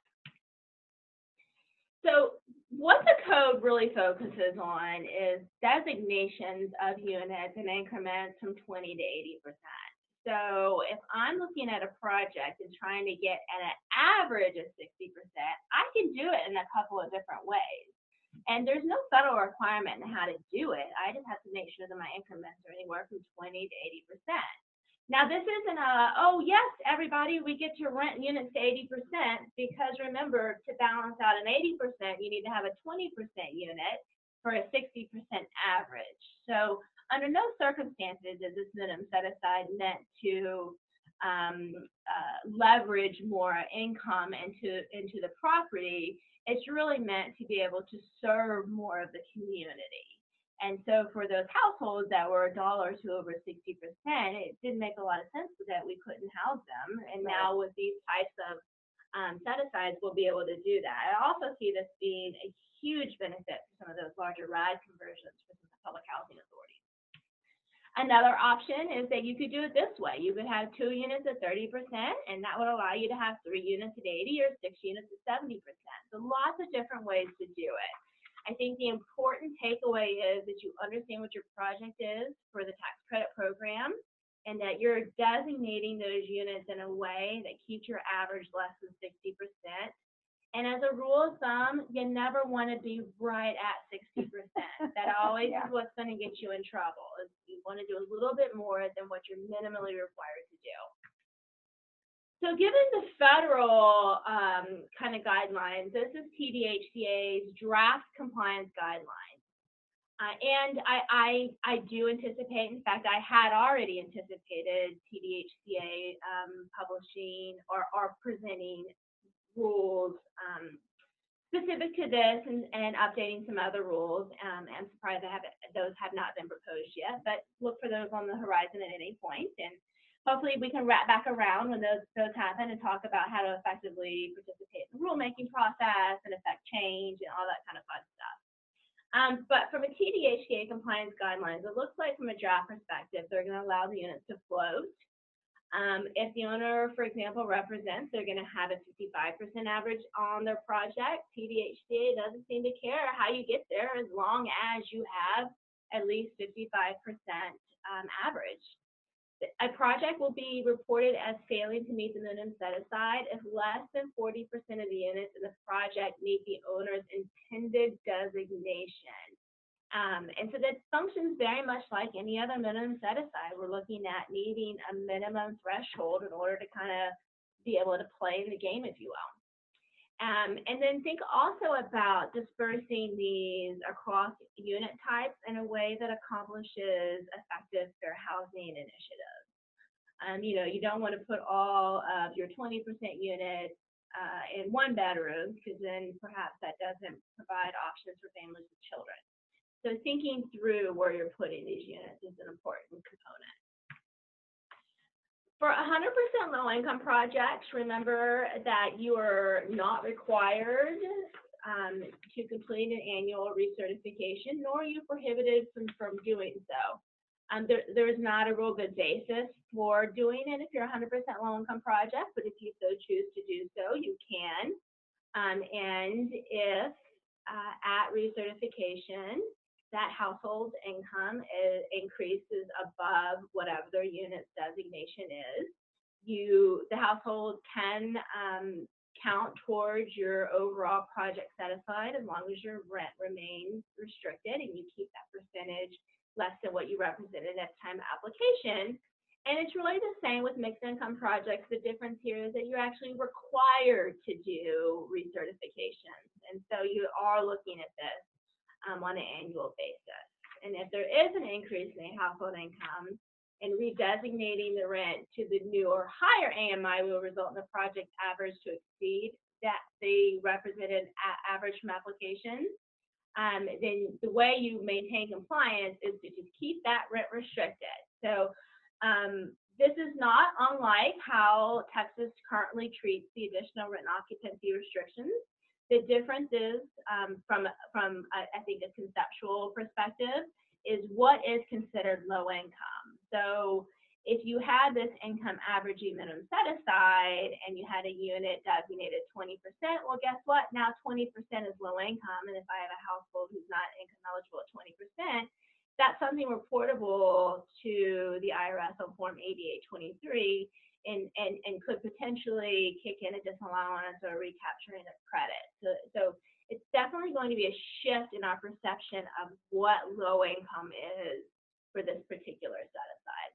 So what the code really focuses on is designations of units and increments from twenty to eighty percent. So if I'm looking at a project and trying to get an average of sixty percent, I can do it in a couple of different ways. And there's no federal requirement in how to do it. I just have to make sure that my increments are anywhere from twenty to eighty percent. Now, this isn't a, oh, yes, everybody, we get to rent units to eighty percent, because remember, to balance out an eighty percent, you need to have a twenty percent unit for a sixty percent average. So under no circumstances is this minimum set aside meant to um, uh, leverage more income into, into the property. It's really meant to be able to serve more of the community. And so for those households that were a dollar to over sixty percent, it didn't make a lot of sense that we couldn't house them. And right. Now with these types of um, set-asides, we'll be able to do that. I also see this being a huge benefit for some of those larger R A D conversions for some of the public housing authorities. Another option is that you could do it this way. You could have two units at thirty percent, and that would allow you to have three units at eighty or six units at seventy percent. So lots of different ways to do it. I think the important takeaway is that you understand what your project is for the tax credit program, and that you're designating those units in a way that keeps your average less than sixty percent. And as a rule of thumb, you never want to be right at sixty percent. That always yeah. is what's going to get you in trouble. Is you want to do a little bit more than what you're minimally required to do. So given the federal um, kind of guidelines, this is T D H C A's draft compliance guidelines. Uh, and I, I, I do anticipate, in fact, I had already anticipated T D H C A um, publishing or, or presenting rules um, specific to this and, and updating some other rules. Um, I'm surprised I haven't, those have not been proposed yet, but look for those on the horizon at any point. And hopefully we can wrap back around when those, those happen and talk about how to effectively participate in the rulemaking process and affect change and all that kind of fun stuff. Um, but from a T D H C A compliance guidelines, it looks like from a draft perspective, they're going to allow the units to float. Um, if the owner, for example, represents they're going to have a fifty-five percent average on their project, T D H C A doesn't seem to care how you get there as long as you have at least fifty-five percent um, average. A project will be reported as failing to meet the minimum set aside if less than forty percent of the units in the project meet the owner's intended designation. Um, and so that functions very much like any other minimum set aside. We're looking at needing a minimum threshold in order to kind of be able to play in the game, if you will. Um, and then think also about dispersing these across unit types in a way that accomplishes effective fair housing initiatives. Um, you know, you don't want to put all of your twenty percent units uh, in one bedroom, because then perhaps that doesn't provide options for families with children. So thinking through where you're putting these units is an important component. For one hundred percent low-income projects, remember that you are not required um, to complete an annual recertification, nor are you prohibited from, from doing so. Um, there, there is not a real good basis for doing it if you're a one hundred percent low-income project, but if you so choose to do so, you can. Um, and if uh, at recertification, that household income is, increases above whatever their unit's designation is, you, the household can um, count towards your overall project set aside as long as your rent remains restricted and you keep that percentage less than what you represented at time of application. And it's really the same with mixed income projects. The difference here is that you're actually required to do recertifications. And so you are looking at this Um, on an annual basis. And if there is an increase in household income and redesignating the rent to the new or higher A M I will result in the project average to exceed that the represented average from applications, um, then the way you maintain compliance is to just keep that rent restricted. So um, this is not unlike how Texas currently treats the additional rent and occupancy restrictions. The difference is, um, from, from I, I think, a conceptual perspective, is what is considered low income. So if you had this income averaging minimum set aside and you had a unit designated twenty percent, well, guess what? Now twenty percent is low income. And if I have a household who's not income eligible at twenty percent, that's something reportable to the I R S on Form eighty-eight twenty-three. And, and, and could potentially kick in a disallowance or a recapturing of credit. So, so it's definitely going to be a shift in our perception of what low income is for this particular set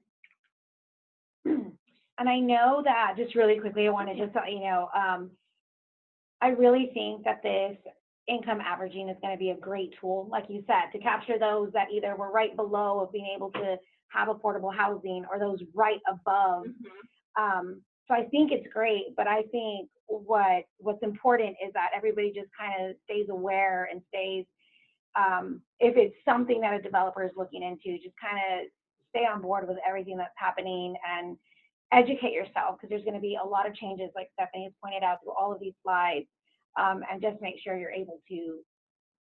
aside. And I know that, just really quickly, I want to just let you know, um, I really think that this income averaging is going to be a great tool, like you said, to capture those that either were right below of being able to have affordable housing or those right above. Mm-hmm. Um, so I think it's great, but I think what what's important is that everybody just kind of stays aware and stays, um, if it's something that a developer is looking into, just kind of stay on board with everything that's happening and educate yourself, because there's going to be a lot of changes, like Stephanie has pointed out through all of these slides, um, and just make sure you're able to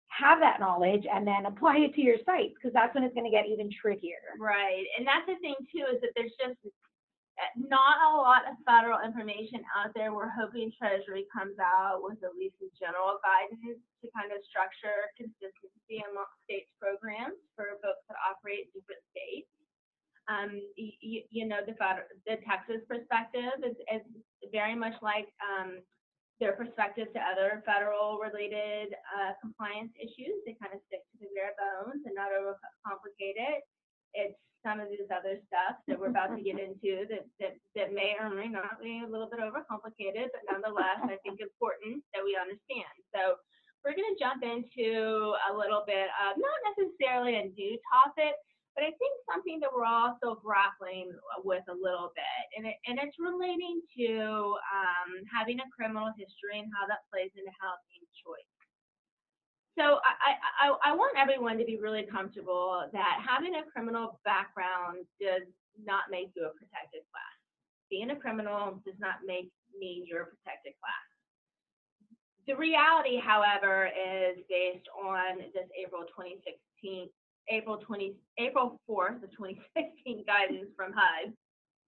have that knowledge and then apply it to your sites, because that's when it's going to get even trickier. Right, and that's the thing too, is that there's just not a lot of federal information out there. We're hoping Treasury comes out with at least a general guidance to kind of structure consistency among states' programs for folks that operate in different states. Um, you, you know, the federal, the Texas perspective is, is very much like um, their perspective to other federal-related uh, compliance issues. They kind of stick to the bare bones and not overcomplicate it. It's some of this other stuff that we're about to get into that, that, that may or may not be a little bit overcomplicated, but nonetheless, I think important that we understand. So we're going to jump into a little bit of not necessarily a new topic, but I think something that we're also grappling with a little bit, and, it, and it's relating to um, having a criminal history and how that plays into housing choice. So I, I, I want everyone to be really comfortable that having a criminal background does not make you a protected class. Being a criminal does not make mean you're a protected class. The reality, however, is based on this April twenty sixteen, April twentieth, April fourth of twenty sixteen guidance from H U D.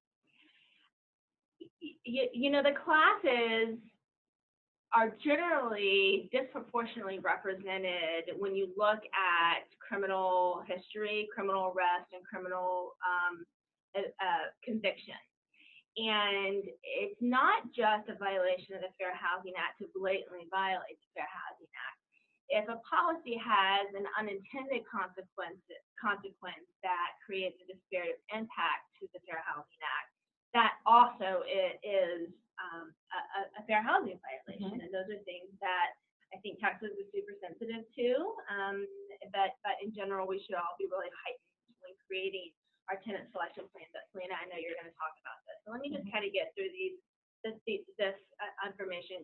You, you know, the classes are generally disproportionately represented when you look at criminal history, criminal arrest, and criminal um, uh, conviction. And it's not just a violation of the Fair Housing Act to blatantly violate the Fair Housing Act. If a policy has an unintended consequence, consequence that creates a disparate impact to the Fair Housing Act, that also is um, a, a fair housing violation. Mm-hmm. And those are things that I think Texas is super sensitive to, um, but, but in general, we should all be really heightened when creating our tenant selection plans. But Selena, I know you're going to talk about this. So let me just mm-hmm. kind of get through these, this, this uh, information.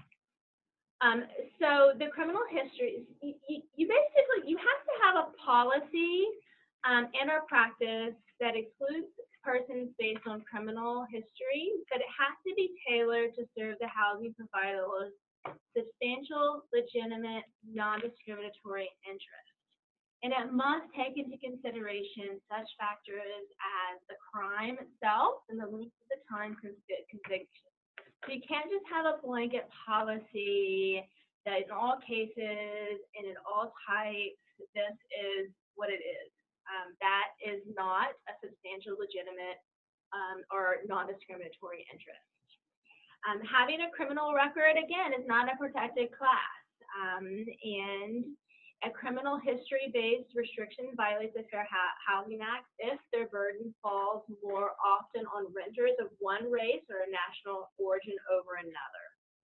Um, so the criminal history, you, you, you basically, you have to have a policy um, in our practice that excludes persons based on criminal history, but it has to be tailored to serve the housing provider's substantial, legitimate, non-discriminatory interest. And it must take into consideration such factors as the crime itself and the length of the time conviction. So you can't just have a blanket policy that in all cases and in all types, this is what it is. Um, that is not a substantial, legitimate, um, or non-discriminatory interest. Um, having a criminal record, again, is not a protected class. Um, and a criminal history-based restriction violates the Fair Housing Act if their burden falls more often on renters of one race or a national origin over another.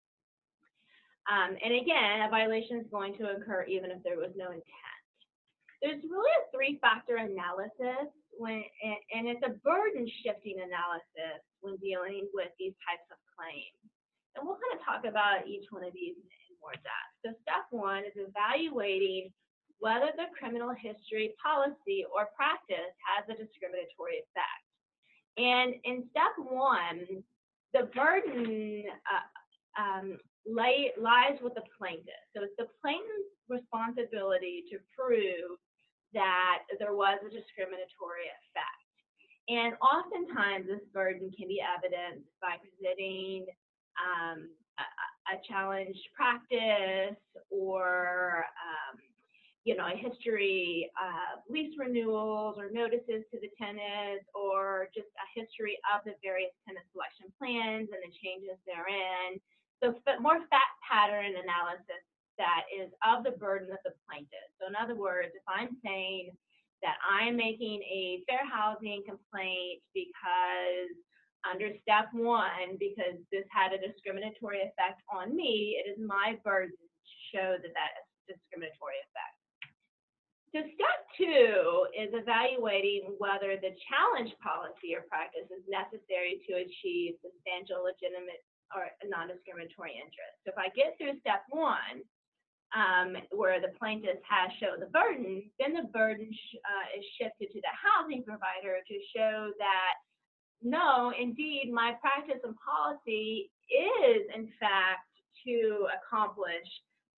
Um, and again, a violation is going to occur even if there was no intent. There's really a three-factor analysis, when, and, and it's a burden-shifting analysis when dealing with these types of claims. And we'll kind of talk about each one of these in, in more depth. So step one is evaluating whether the criminal history policy or practice has a discriminatory effect. And in step one, the burden uh, um, lay, lies with the plaintiff. So it's the plaintiff's responsibility to prove that there was a discriminatory effect. And oftentimes this burden can be evidenced by presenting um, a, a challenged practice or um, you know, a history of lease renewals or notices to the tenants, or just a history of the various tenant selection plans and the changes therein. So more fact pattern analysis that is of the burden of the plaintiff. So in other words, if I'm saying that I'm making a fair housing complaint because under step one, because this had a discriminatory effect on me, it is my burden to show that that is a discriminatory effect. So step two is evaluating whether the challenge policy or practice is necessary to achieve substantial, legitimate, or non-discriminatory interest. So if I get through step one, um, where the plaintiff has shown the burden, then the burden sh uh, is shifted to the housing provider to show that, no, indeed, my practice and policy is, in fact, to accomplish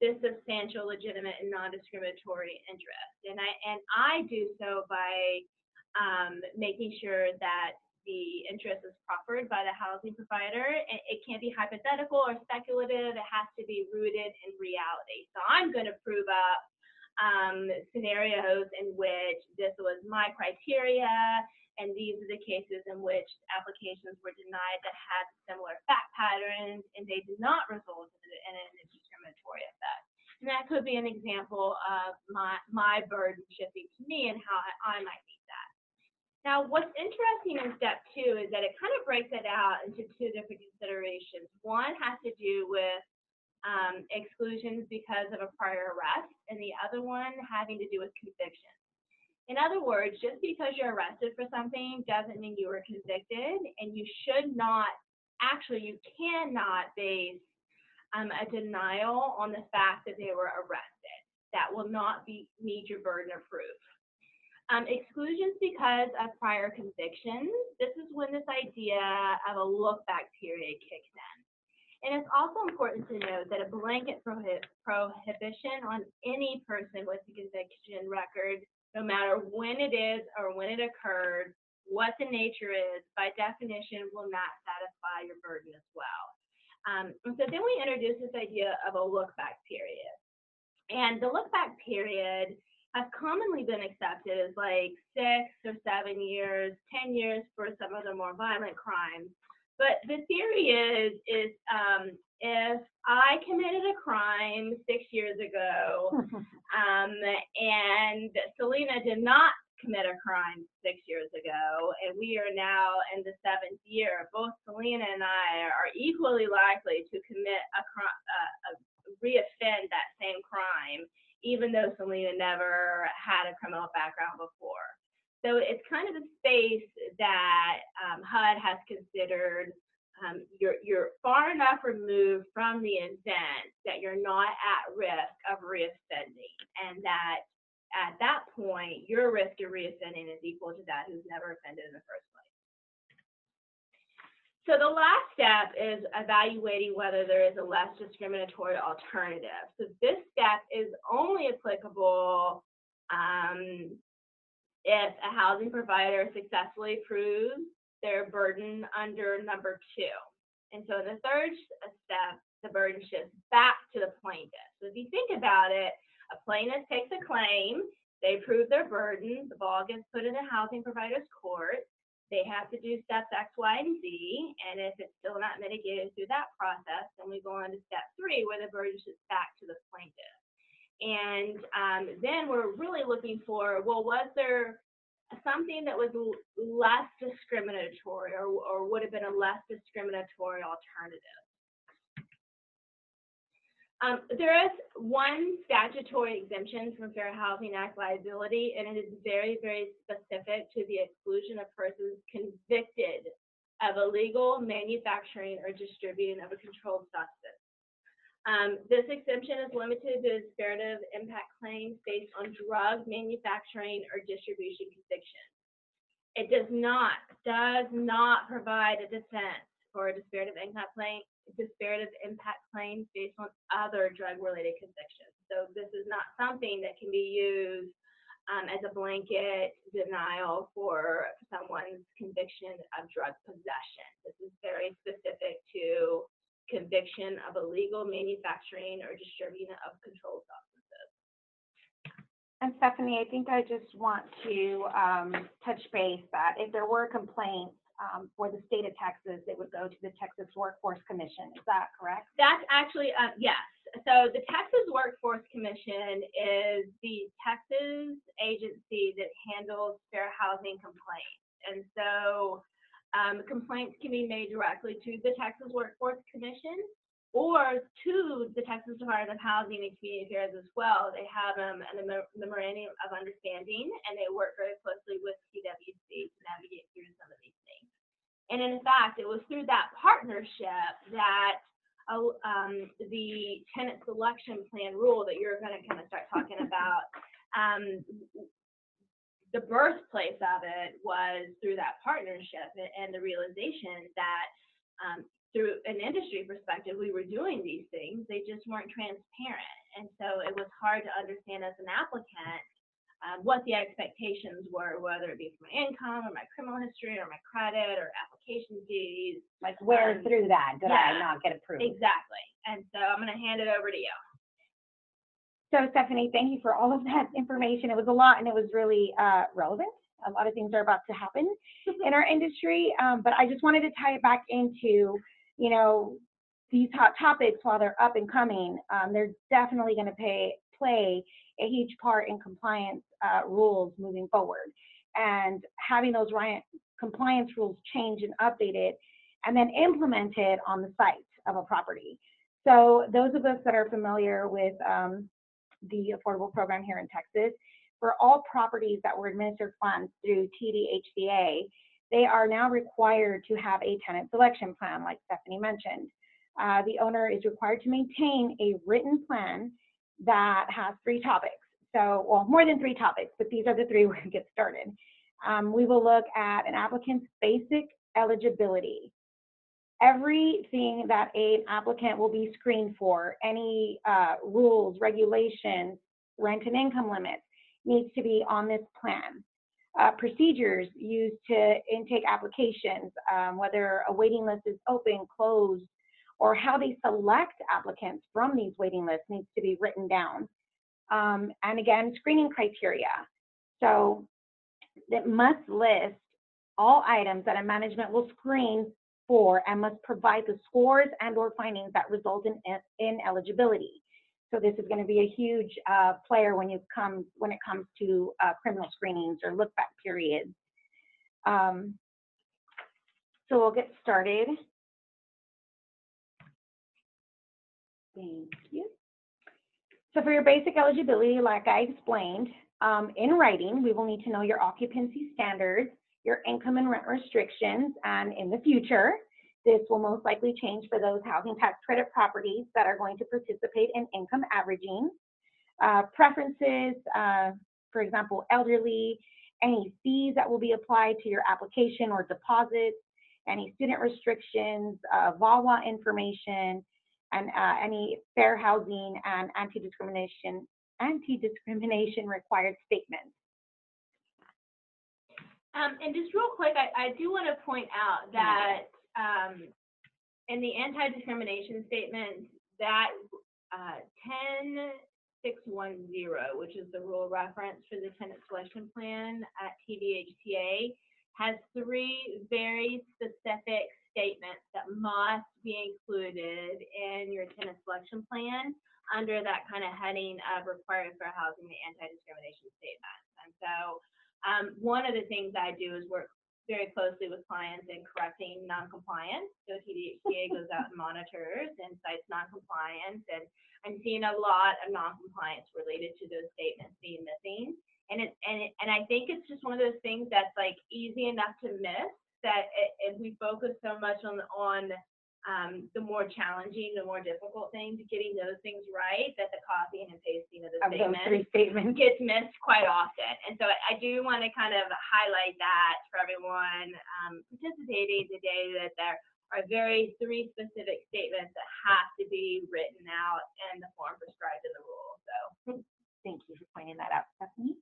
this substantial, legitimate, and non-discriminatory interest. And I and I do so by um, making sure that the interest is proffered by the housing provider. It, it can't be hypothetical or speculative. It has to be rooted in reality. So I'm going to prove up um, scenarios in which this was my criteria, and these are the cases in which applications were denied that had similar fact patterns, and they did not result in, in a discriminatory effect. And that could be an example of my, my burden shifting to me and how I, I might meet that. Now, what's interesting in step two is that it kind of breaks it out into two different considerations. One has to do with um, exclusions because of a prior arrest, and the other one having to do with conviction. In other words, just because you're arrested for something doesn't mean you were convicted, and you should not, actually, you cannot base um, a denial on the fact that they were arrested. That will not be meet your burden of proof. Um, exclusions because of prior convictions. This is when this idea of a look-back period kicks in. And it's also important to note that a blanket prohib prohibition on any person with a conviction record, no matter when it is or when it occurred, what the nature is, by definition will not satisfy your burden as well. Um, and so then we introduce this idea of a look-back period. And the look-back period has commonly been accepted as like six or seven years, ten years for some of the more violent crimes. But the theory is, is um, if I committed a crime six years ago, um, and Selena did not commit a crime six years ago, and we are now in the seventh year, both Selena and I are equally likely to commit a, a, a reoffend that same crime, even though Selena never had a criminal background before. So it's kind of a space that um, H U D has considered um, you're, you're far enough removed from the event that you're not at risk of reoffending, and that at that point, your risk of reoffending is equal to that who's never offended in the first place. So the last step is evaluating whether there is a less discriminatory alternative. So this step is only applicable um, if a housing provider successfully proves their burden under number two. And so the third step, the burden shifts back to the plaintiff. So if you think about it, a plaintiff takes a claim, they prove their burden, the ball gets put in the housing provider's court, they have to do steps X, Y, and Z, and if it's still not mitigated through that process, then we go on to step three, where the burden shifts back to the plaintiff. And um, then we're really looking for, well, was there something that was less discriminatory, or, or would have been a less discriminatory alternative? Um, there is one statutory exemption from Fair Housing Act liability, and it is very, very specific to the exclusion of persons convicted of illegal manufacturing or distributing of a controlled substance. Um, this exemption is limited to disparate impact claims based on drug manufacturing or distribution convictions. It does not, does not provide a defense for a disparate impact claim, disparate impact claims based on other drug-related convictions. So this is not something that can be used um, as a blanket denial for someone's conviction of drug possession. This is very specific to conviction of illegal manufacturing or distributing of controlled substances. And Stephanie, I think I just want to um, touch base that if there were complaints um, for the state of Texas, they would go to the Texas Workforce Commission. Is that correct? That's actually, uh, yes. So the Texas Workforce Commission is the Texas agency that handles fair housing complaints. And so um, complaints can be made directly to the Texas Workforce Commission or to the Texas Department of Housing and Community Affairs as well. They have um, a memorandum of understanding, and they work very closely with T W C to navigate through some of these things. And in fact, it was through that partnership that uh, um, the tenant selection plan rule that you're going to kind of start talking about, um, the birthplace of it was through that partnership and the realization that um, through an industry perspective, we were doing these things, they just weren't transparent. And so it was hard to understand as an applicant um, what the expectations were, whether it be for my income or my criminal history or my credit or application fees. Like where Um, through that did yeah, I not get approved? Exactly. And so I'm going to hand it over to you. So Stephanie, thank you for all of that information. It was a lot and it was really uh, relevant. A lot of things are about to happen in our industry, um, but I just wanted to tie it back into, you know, these hot topics while they're up and coming. Um, they're definitely going to pay, play a huge part in compliance uh, rules moving forward. And having those right compliance rules changed and updated and then implemented on the site of a property. So those of us that are familiar with um, the affordable program here in Texas, for all properties that were administered funds through T D H C A, they are now required to have a tenant selection plan, like Stephanie mentioned. Uh, the owner is required to maintain a written plan that has three topics. So, well, more than three topics, but these are the three we're going to get started. Um, we will look at an applicant's basic eligibility. Everything that an applicant will be screened for, any uh, rules, regulations, rent and income limits, needs to be on this plan. Uh, procedures used to intake applications, um, whether a waiting list is open, closed, or how they select applicants from these waiting lists needs to be written down. Um, and again, screening criteria. So it must list all items that a management will screen for and must provide the scores and or findings that result in, in eligibility. So this is going to be a huge uh, player when you come when it comes to uh, criminal screenings or look back periods. Um, so we'll get started. Thank you. So for your basic eligibility, like I explained, um, in writing, we will need to know your occupancy standards, your income and rent restrictions, and in the future, this will most likely change for those housing tax credit properties that are going to participate in income averaging. Uh, preferences, uh, for example, elderly, any fees that will be applied to your application or deposits, any student restrictions, uh, V A W A information, and uh, any fair housing and anti-discrimination anti-discrimination required statements. Um, and just real quick, I, I do want to point out that um, in the anti-discrimination statement, that uh, ten six one zero, which is the rule reference for the tenant selection plan at T D H C A, has three very specific statements that must be included in your tenant selection plan under that kind of heading of required fair housing, the anti-discrimination statement. And so um, one of the things I do is work very closely with clients in correcting non-compliance. So T D H C A goes out and monitors and cites non-compliance, and I'm seeing a lot of non-compliance related to those statements being missing. And it, and it, and I think it's just one of those things that's like easy enough to miss, that it, if we focus so much on on um, the more challenging, the more difficult things, getting those things right, that the copying and pasting of the Of those statement three statements. gets missed quite often. And so I, I do want to kind of highlight that for everyone um, participating today, that there are very three specific statements that have to be written out in the form prescribed in the rule. So thank you for pointing that out, Stephanie.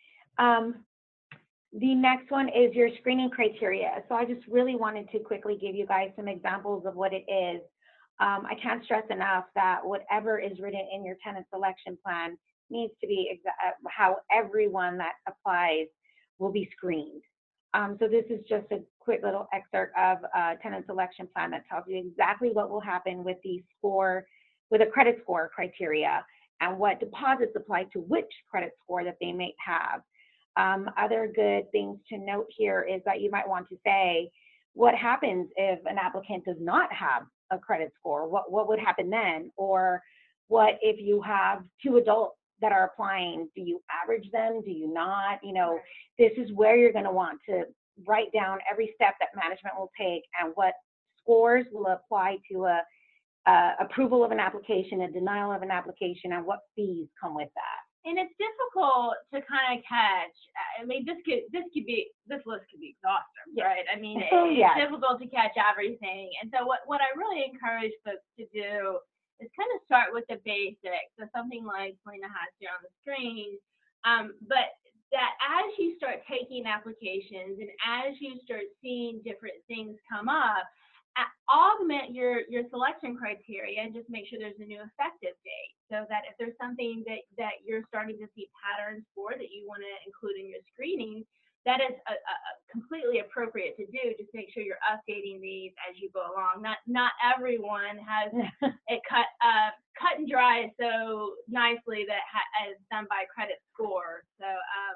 Um, the next one is your screening criteria. So I just really wanted to quickly give you guys some examples of what it is. Um, I can't stress enough that whatever is written in your tenant selection plan needs to be how everyone that applies will be screened. Um, so this is just a quick little excerpt of a tenant selection plan that tells you exactly what will happen with the score, with a credit score criteria, and what deposits apply to which credit score that they may have. Um, other good things to note here is that you might want to say, what happens if an applicant does not have a credit score? What, what would happen then? Or what if you have two adults that are applying? Do you average them? Do you not? You know, this is where you're going to want to write down every step that management will take and what scores will apply to a, a approval of an application, a denial of an application, and what fees come with that. And it's difficult to kind of catch. I mean, this could this could be this list could be exhaustive, yes. right? I mean, it, oh, it's yes. difficult to catch everything. And so what what I really encourage folks to do is kind of start with the basics. So something like Selena has here on the screen. Um, but that as you start taking applications and as you start seeing different things come up, augment your, your selection criteria and just make sure there's a new effective date, so that if there's something that, that you're starting to see patterns for that you want to include in your screening, that is a, a completely appropriate to do. Just make sure you're updating these as you go along. Not not everyone has it cut uh, cut and dry so nicely that ha is done by credit score. So um,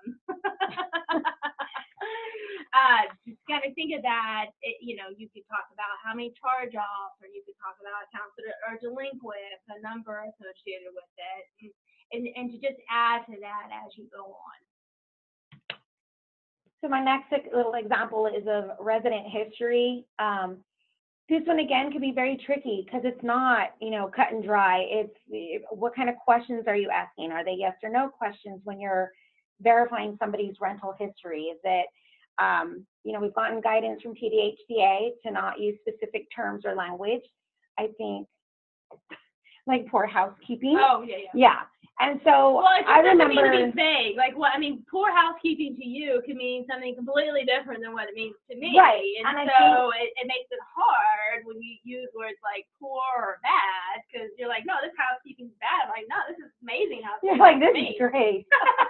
uh, just kind of think of that. It, you know, you could talk about how many charge-offs, or you could talk about accounts that are, are delinquent, a number associated with it, and, and and to just add to that as you go on. So my next little example is of resident history. Um, this one again could be very tricky because it's not, you know, cut and dry. It's what kind of questions are you asking? Are they yes or no questions when you're verifying somebody's rental history? Is it, um, you know, we've gotten guidance from T D H C A to not use specific terms or language. I think like poor housekeeping. Oh yeah, yeah. Yeah. And so well, it just I doesn't remember mean to be vague. Like what I mean, poor housekeeping to you can mean something completely different than what it means to me. Right. And, and so think, it, it makes it hard when you use words like poor or bad, because you're like, no, this housekeeping's bad. I'm like, no, this is amazing housekeeping. You're like, this is is great.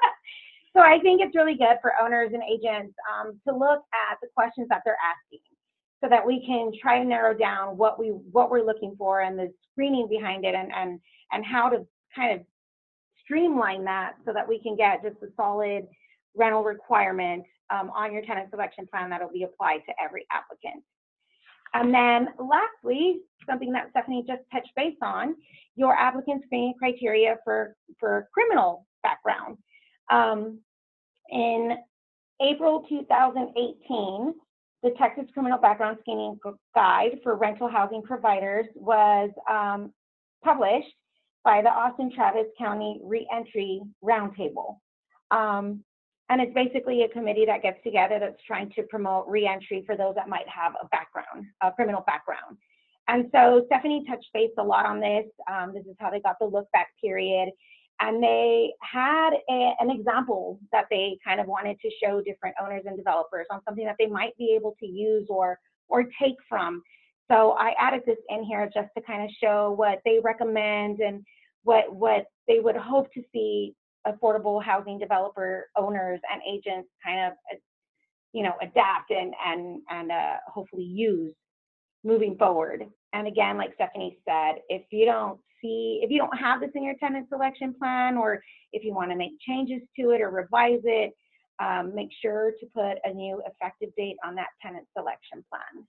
So I think it's really good for owners and agents um, to look at the questions that they're asking, so that we can try to narrow down what we what we're looking for and the screening behind it, and and and how to kind of streamline that so that we can get just a solid rental requirement um, on your tenant selection plan that'll be applied to every applicant. And then lastly, something that Stephanie just touched base on, your applicant screening criteria for, for criminal background. Um, in April two thousand eighteen, the Texas Criminal Background Screening Guide for Rental Housing Providers was um, published by the Austin Travis County Reentry Roundtable. Um, and it's basically a committee that gets together that's trying to promote reentry for those that might have a background, a criminal background. And so Stephanie touched base a lot on this. Um, this is how they got the look back period. And they had a, an example that they kind of wanted to show different owners and developers on something that they might be able to use or, or take from. So I added this in here just to kind of show what they recommend and what what they would hope to see affordable housing developer owners and agents kind of, you know, adapt and and and uh, hopefully use moving forward. And again, like Stephanie said, if you don't see, if you don't have this in your tenant selection plan, or if you want to make changes to it or revise it, um, make sure to put a new effective date on that tenant selection plan.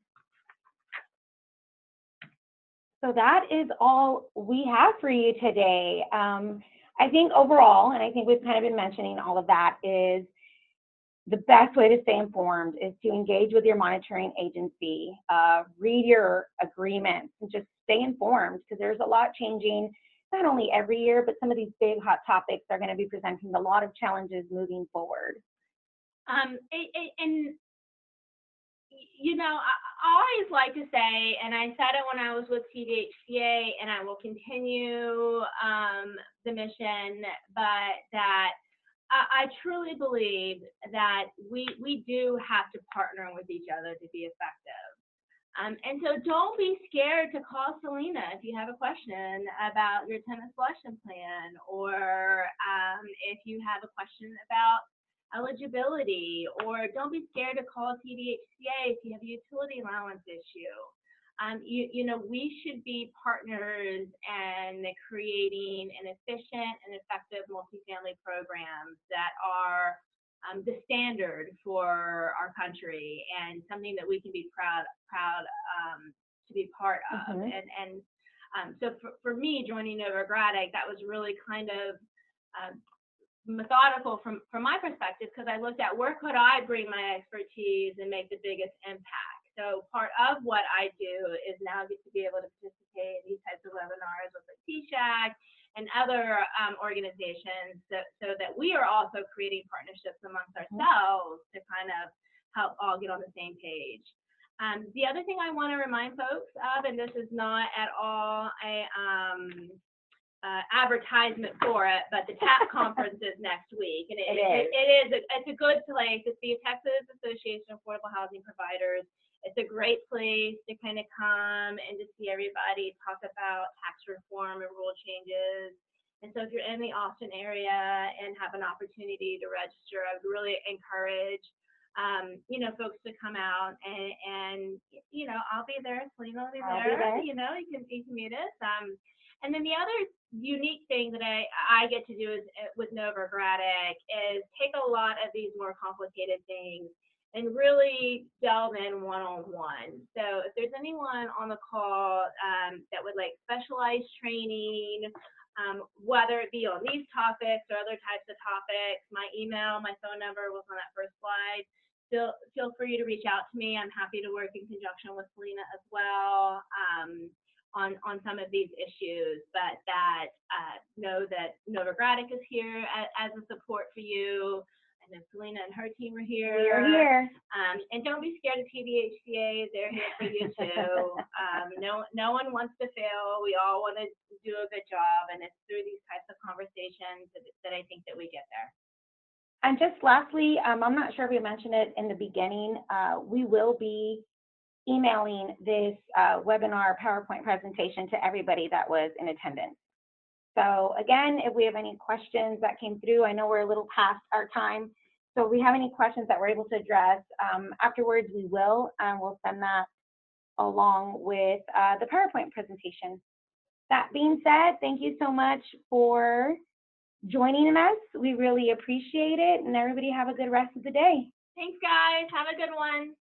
So that is all we have for you today. Um, I think overall, and I think we've kind of been mentioning all of that, is the best way to stay informed is to engage with your monitoring agency, uh, read your agreements, and just stay informed, because there's a lot changing, not only every year, but some of these big hot topics are going to be presenting a lot of challenges moving forward. Um, and you know, I, I always like to say, and I said it when I was with T D H C A, and I will continue um, the mission, but that I, I truly believe that we we do have to partner with each other to be effective. Um, and so don't be scared to call Selena if you have a question about your tenant selection plan, or um, if you have a question about eligibility, or don't be scared to call T D H C A if you have a utility allowance issue. Um, you, you know, we should be partners and creating an efficient and effective multifamily programs that are um, the standard for our country, and something that we can be proud proud um, to be part of. Mm-hmm. And and um, so for, for me, joining Novogradac, that was really kind of um, methodical from from my perspective, because I looked at where could I bring my expertise and make the biggest impact. So part of what I do is now get to be able to participate in these types of webinars with like T SHAC and other um, organizations, so, so that we are also creating partnerships amongst ourselves to kind of help all get on the same page. Um, the other thing I want to remind folks of, and this is not at all a um, uh, advertisement for it, but the TAP conference is next week, and it, It it, is. it is a, it's a good place. It's the Texas Association of Affordable Housing Providers. It's a great place to kind of come and to see everybody talk about tax reform and rule changes. And so if you're in the Austin area and have an opportunity to register, I would really encourage um, you know, folks to come out and, and, you know, I'll be there, Selena will be I'll there, be there. you know, you can, you can meet us. Um, and then the other unique thing that I, I get to do is with Novogradac is take a lot of these more complicated things and really delve in one-on-one. So if there's anyone on the call um, that would like specialized training, um, whether it be on these topics or other types of topics, my email, my phone number was on that first slide. Feel, feel free to reach out to me. I'm happy to work in conjunction with Selena as well um, on, on some of these issues, but that uh, know that Novogradac is here as, as a support for you. I know Selena and her team are here. We are here. Um, and don't be scared of T D H C As. They're here for you too. um, no, no one wants to fail. We all want to do a good job, and it's through these types of conversations that, that I think that we get there. And just lastly, um, I'm not sure if we mentioned it in the beginning, uh, we will be emailing this uh, webinar PowerPoint presentation to everybody that was in attendance. So again, if we have any questions that came through, I know we're a little past our time. So if we have any questions that we're able to address, um, afterwards we will, and we'll send that along with uh, the PowerPoint presentation. That being said, thank you so much for joining us. We really appreciate it, and everybody have a good rest of the day. Thanks, guys. Have a good one.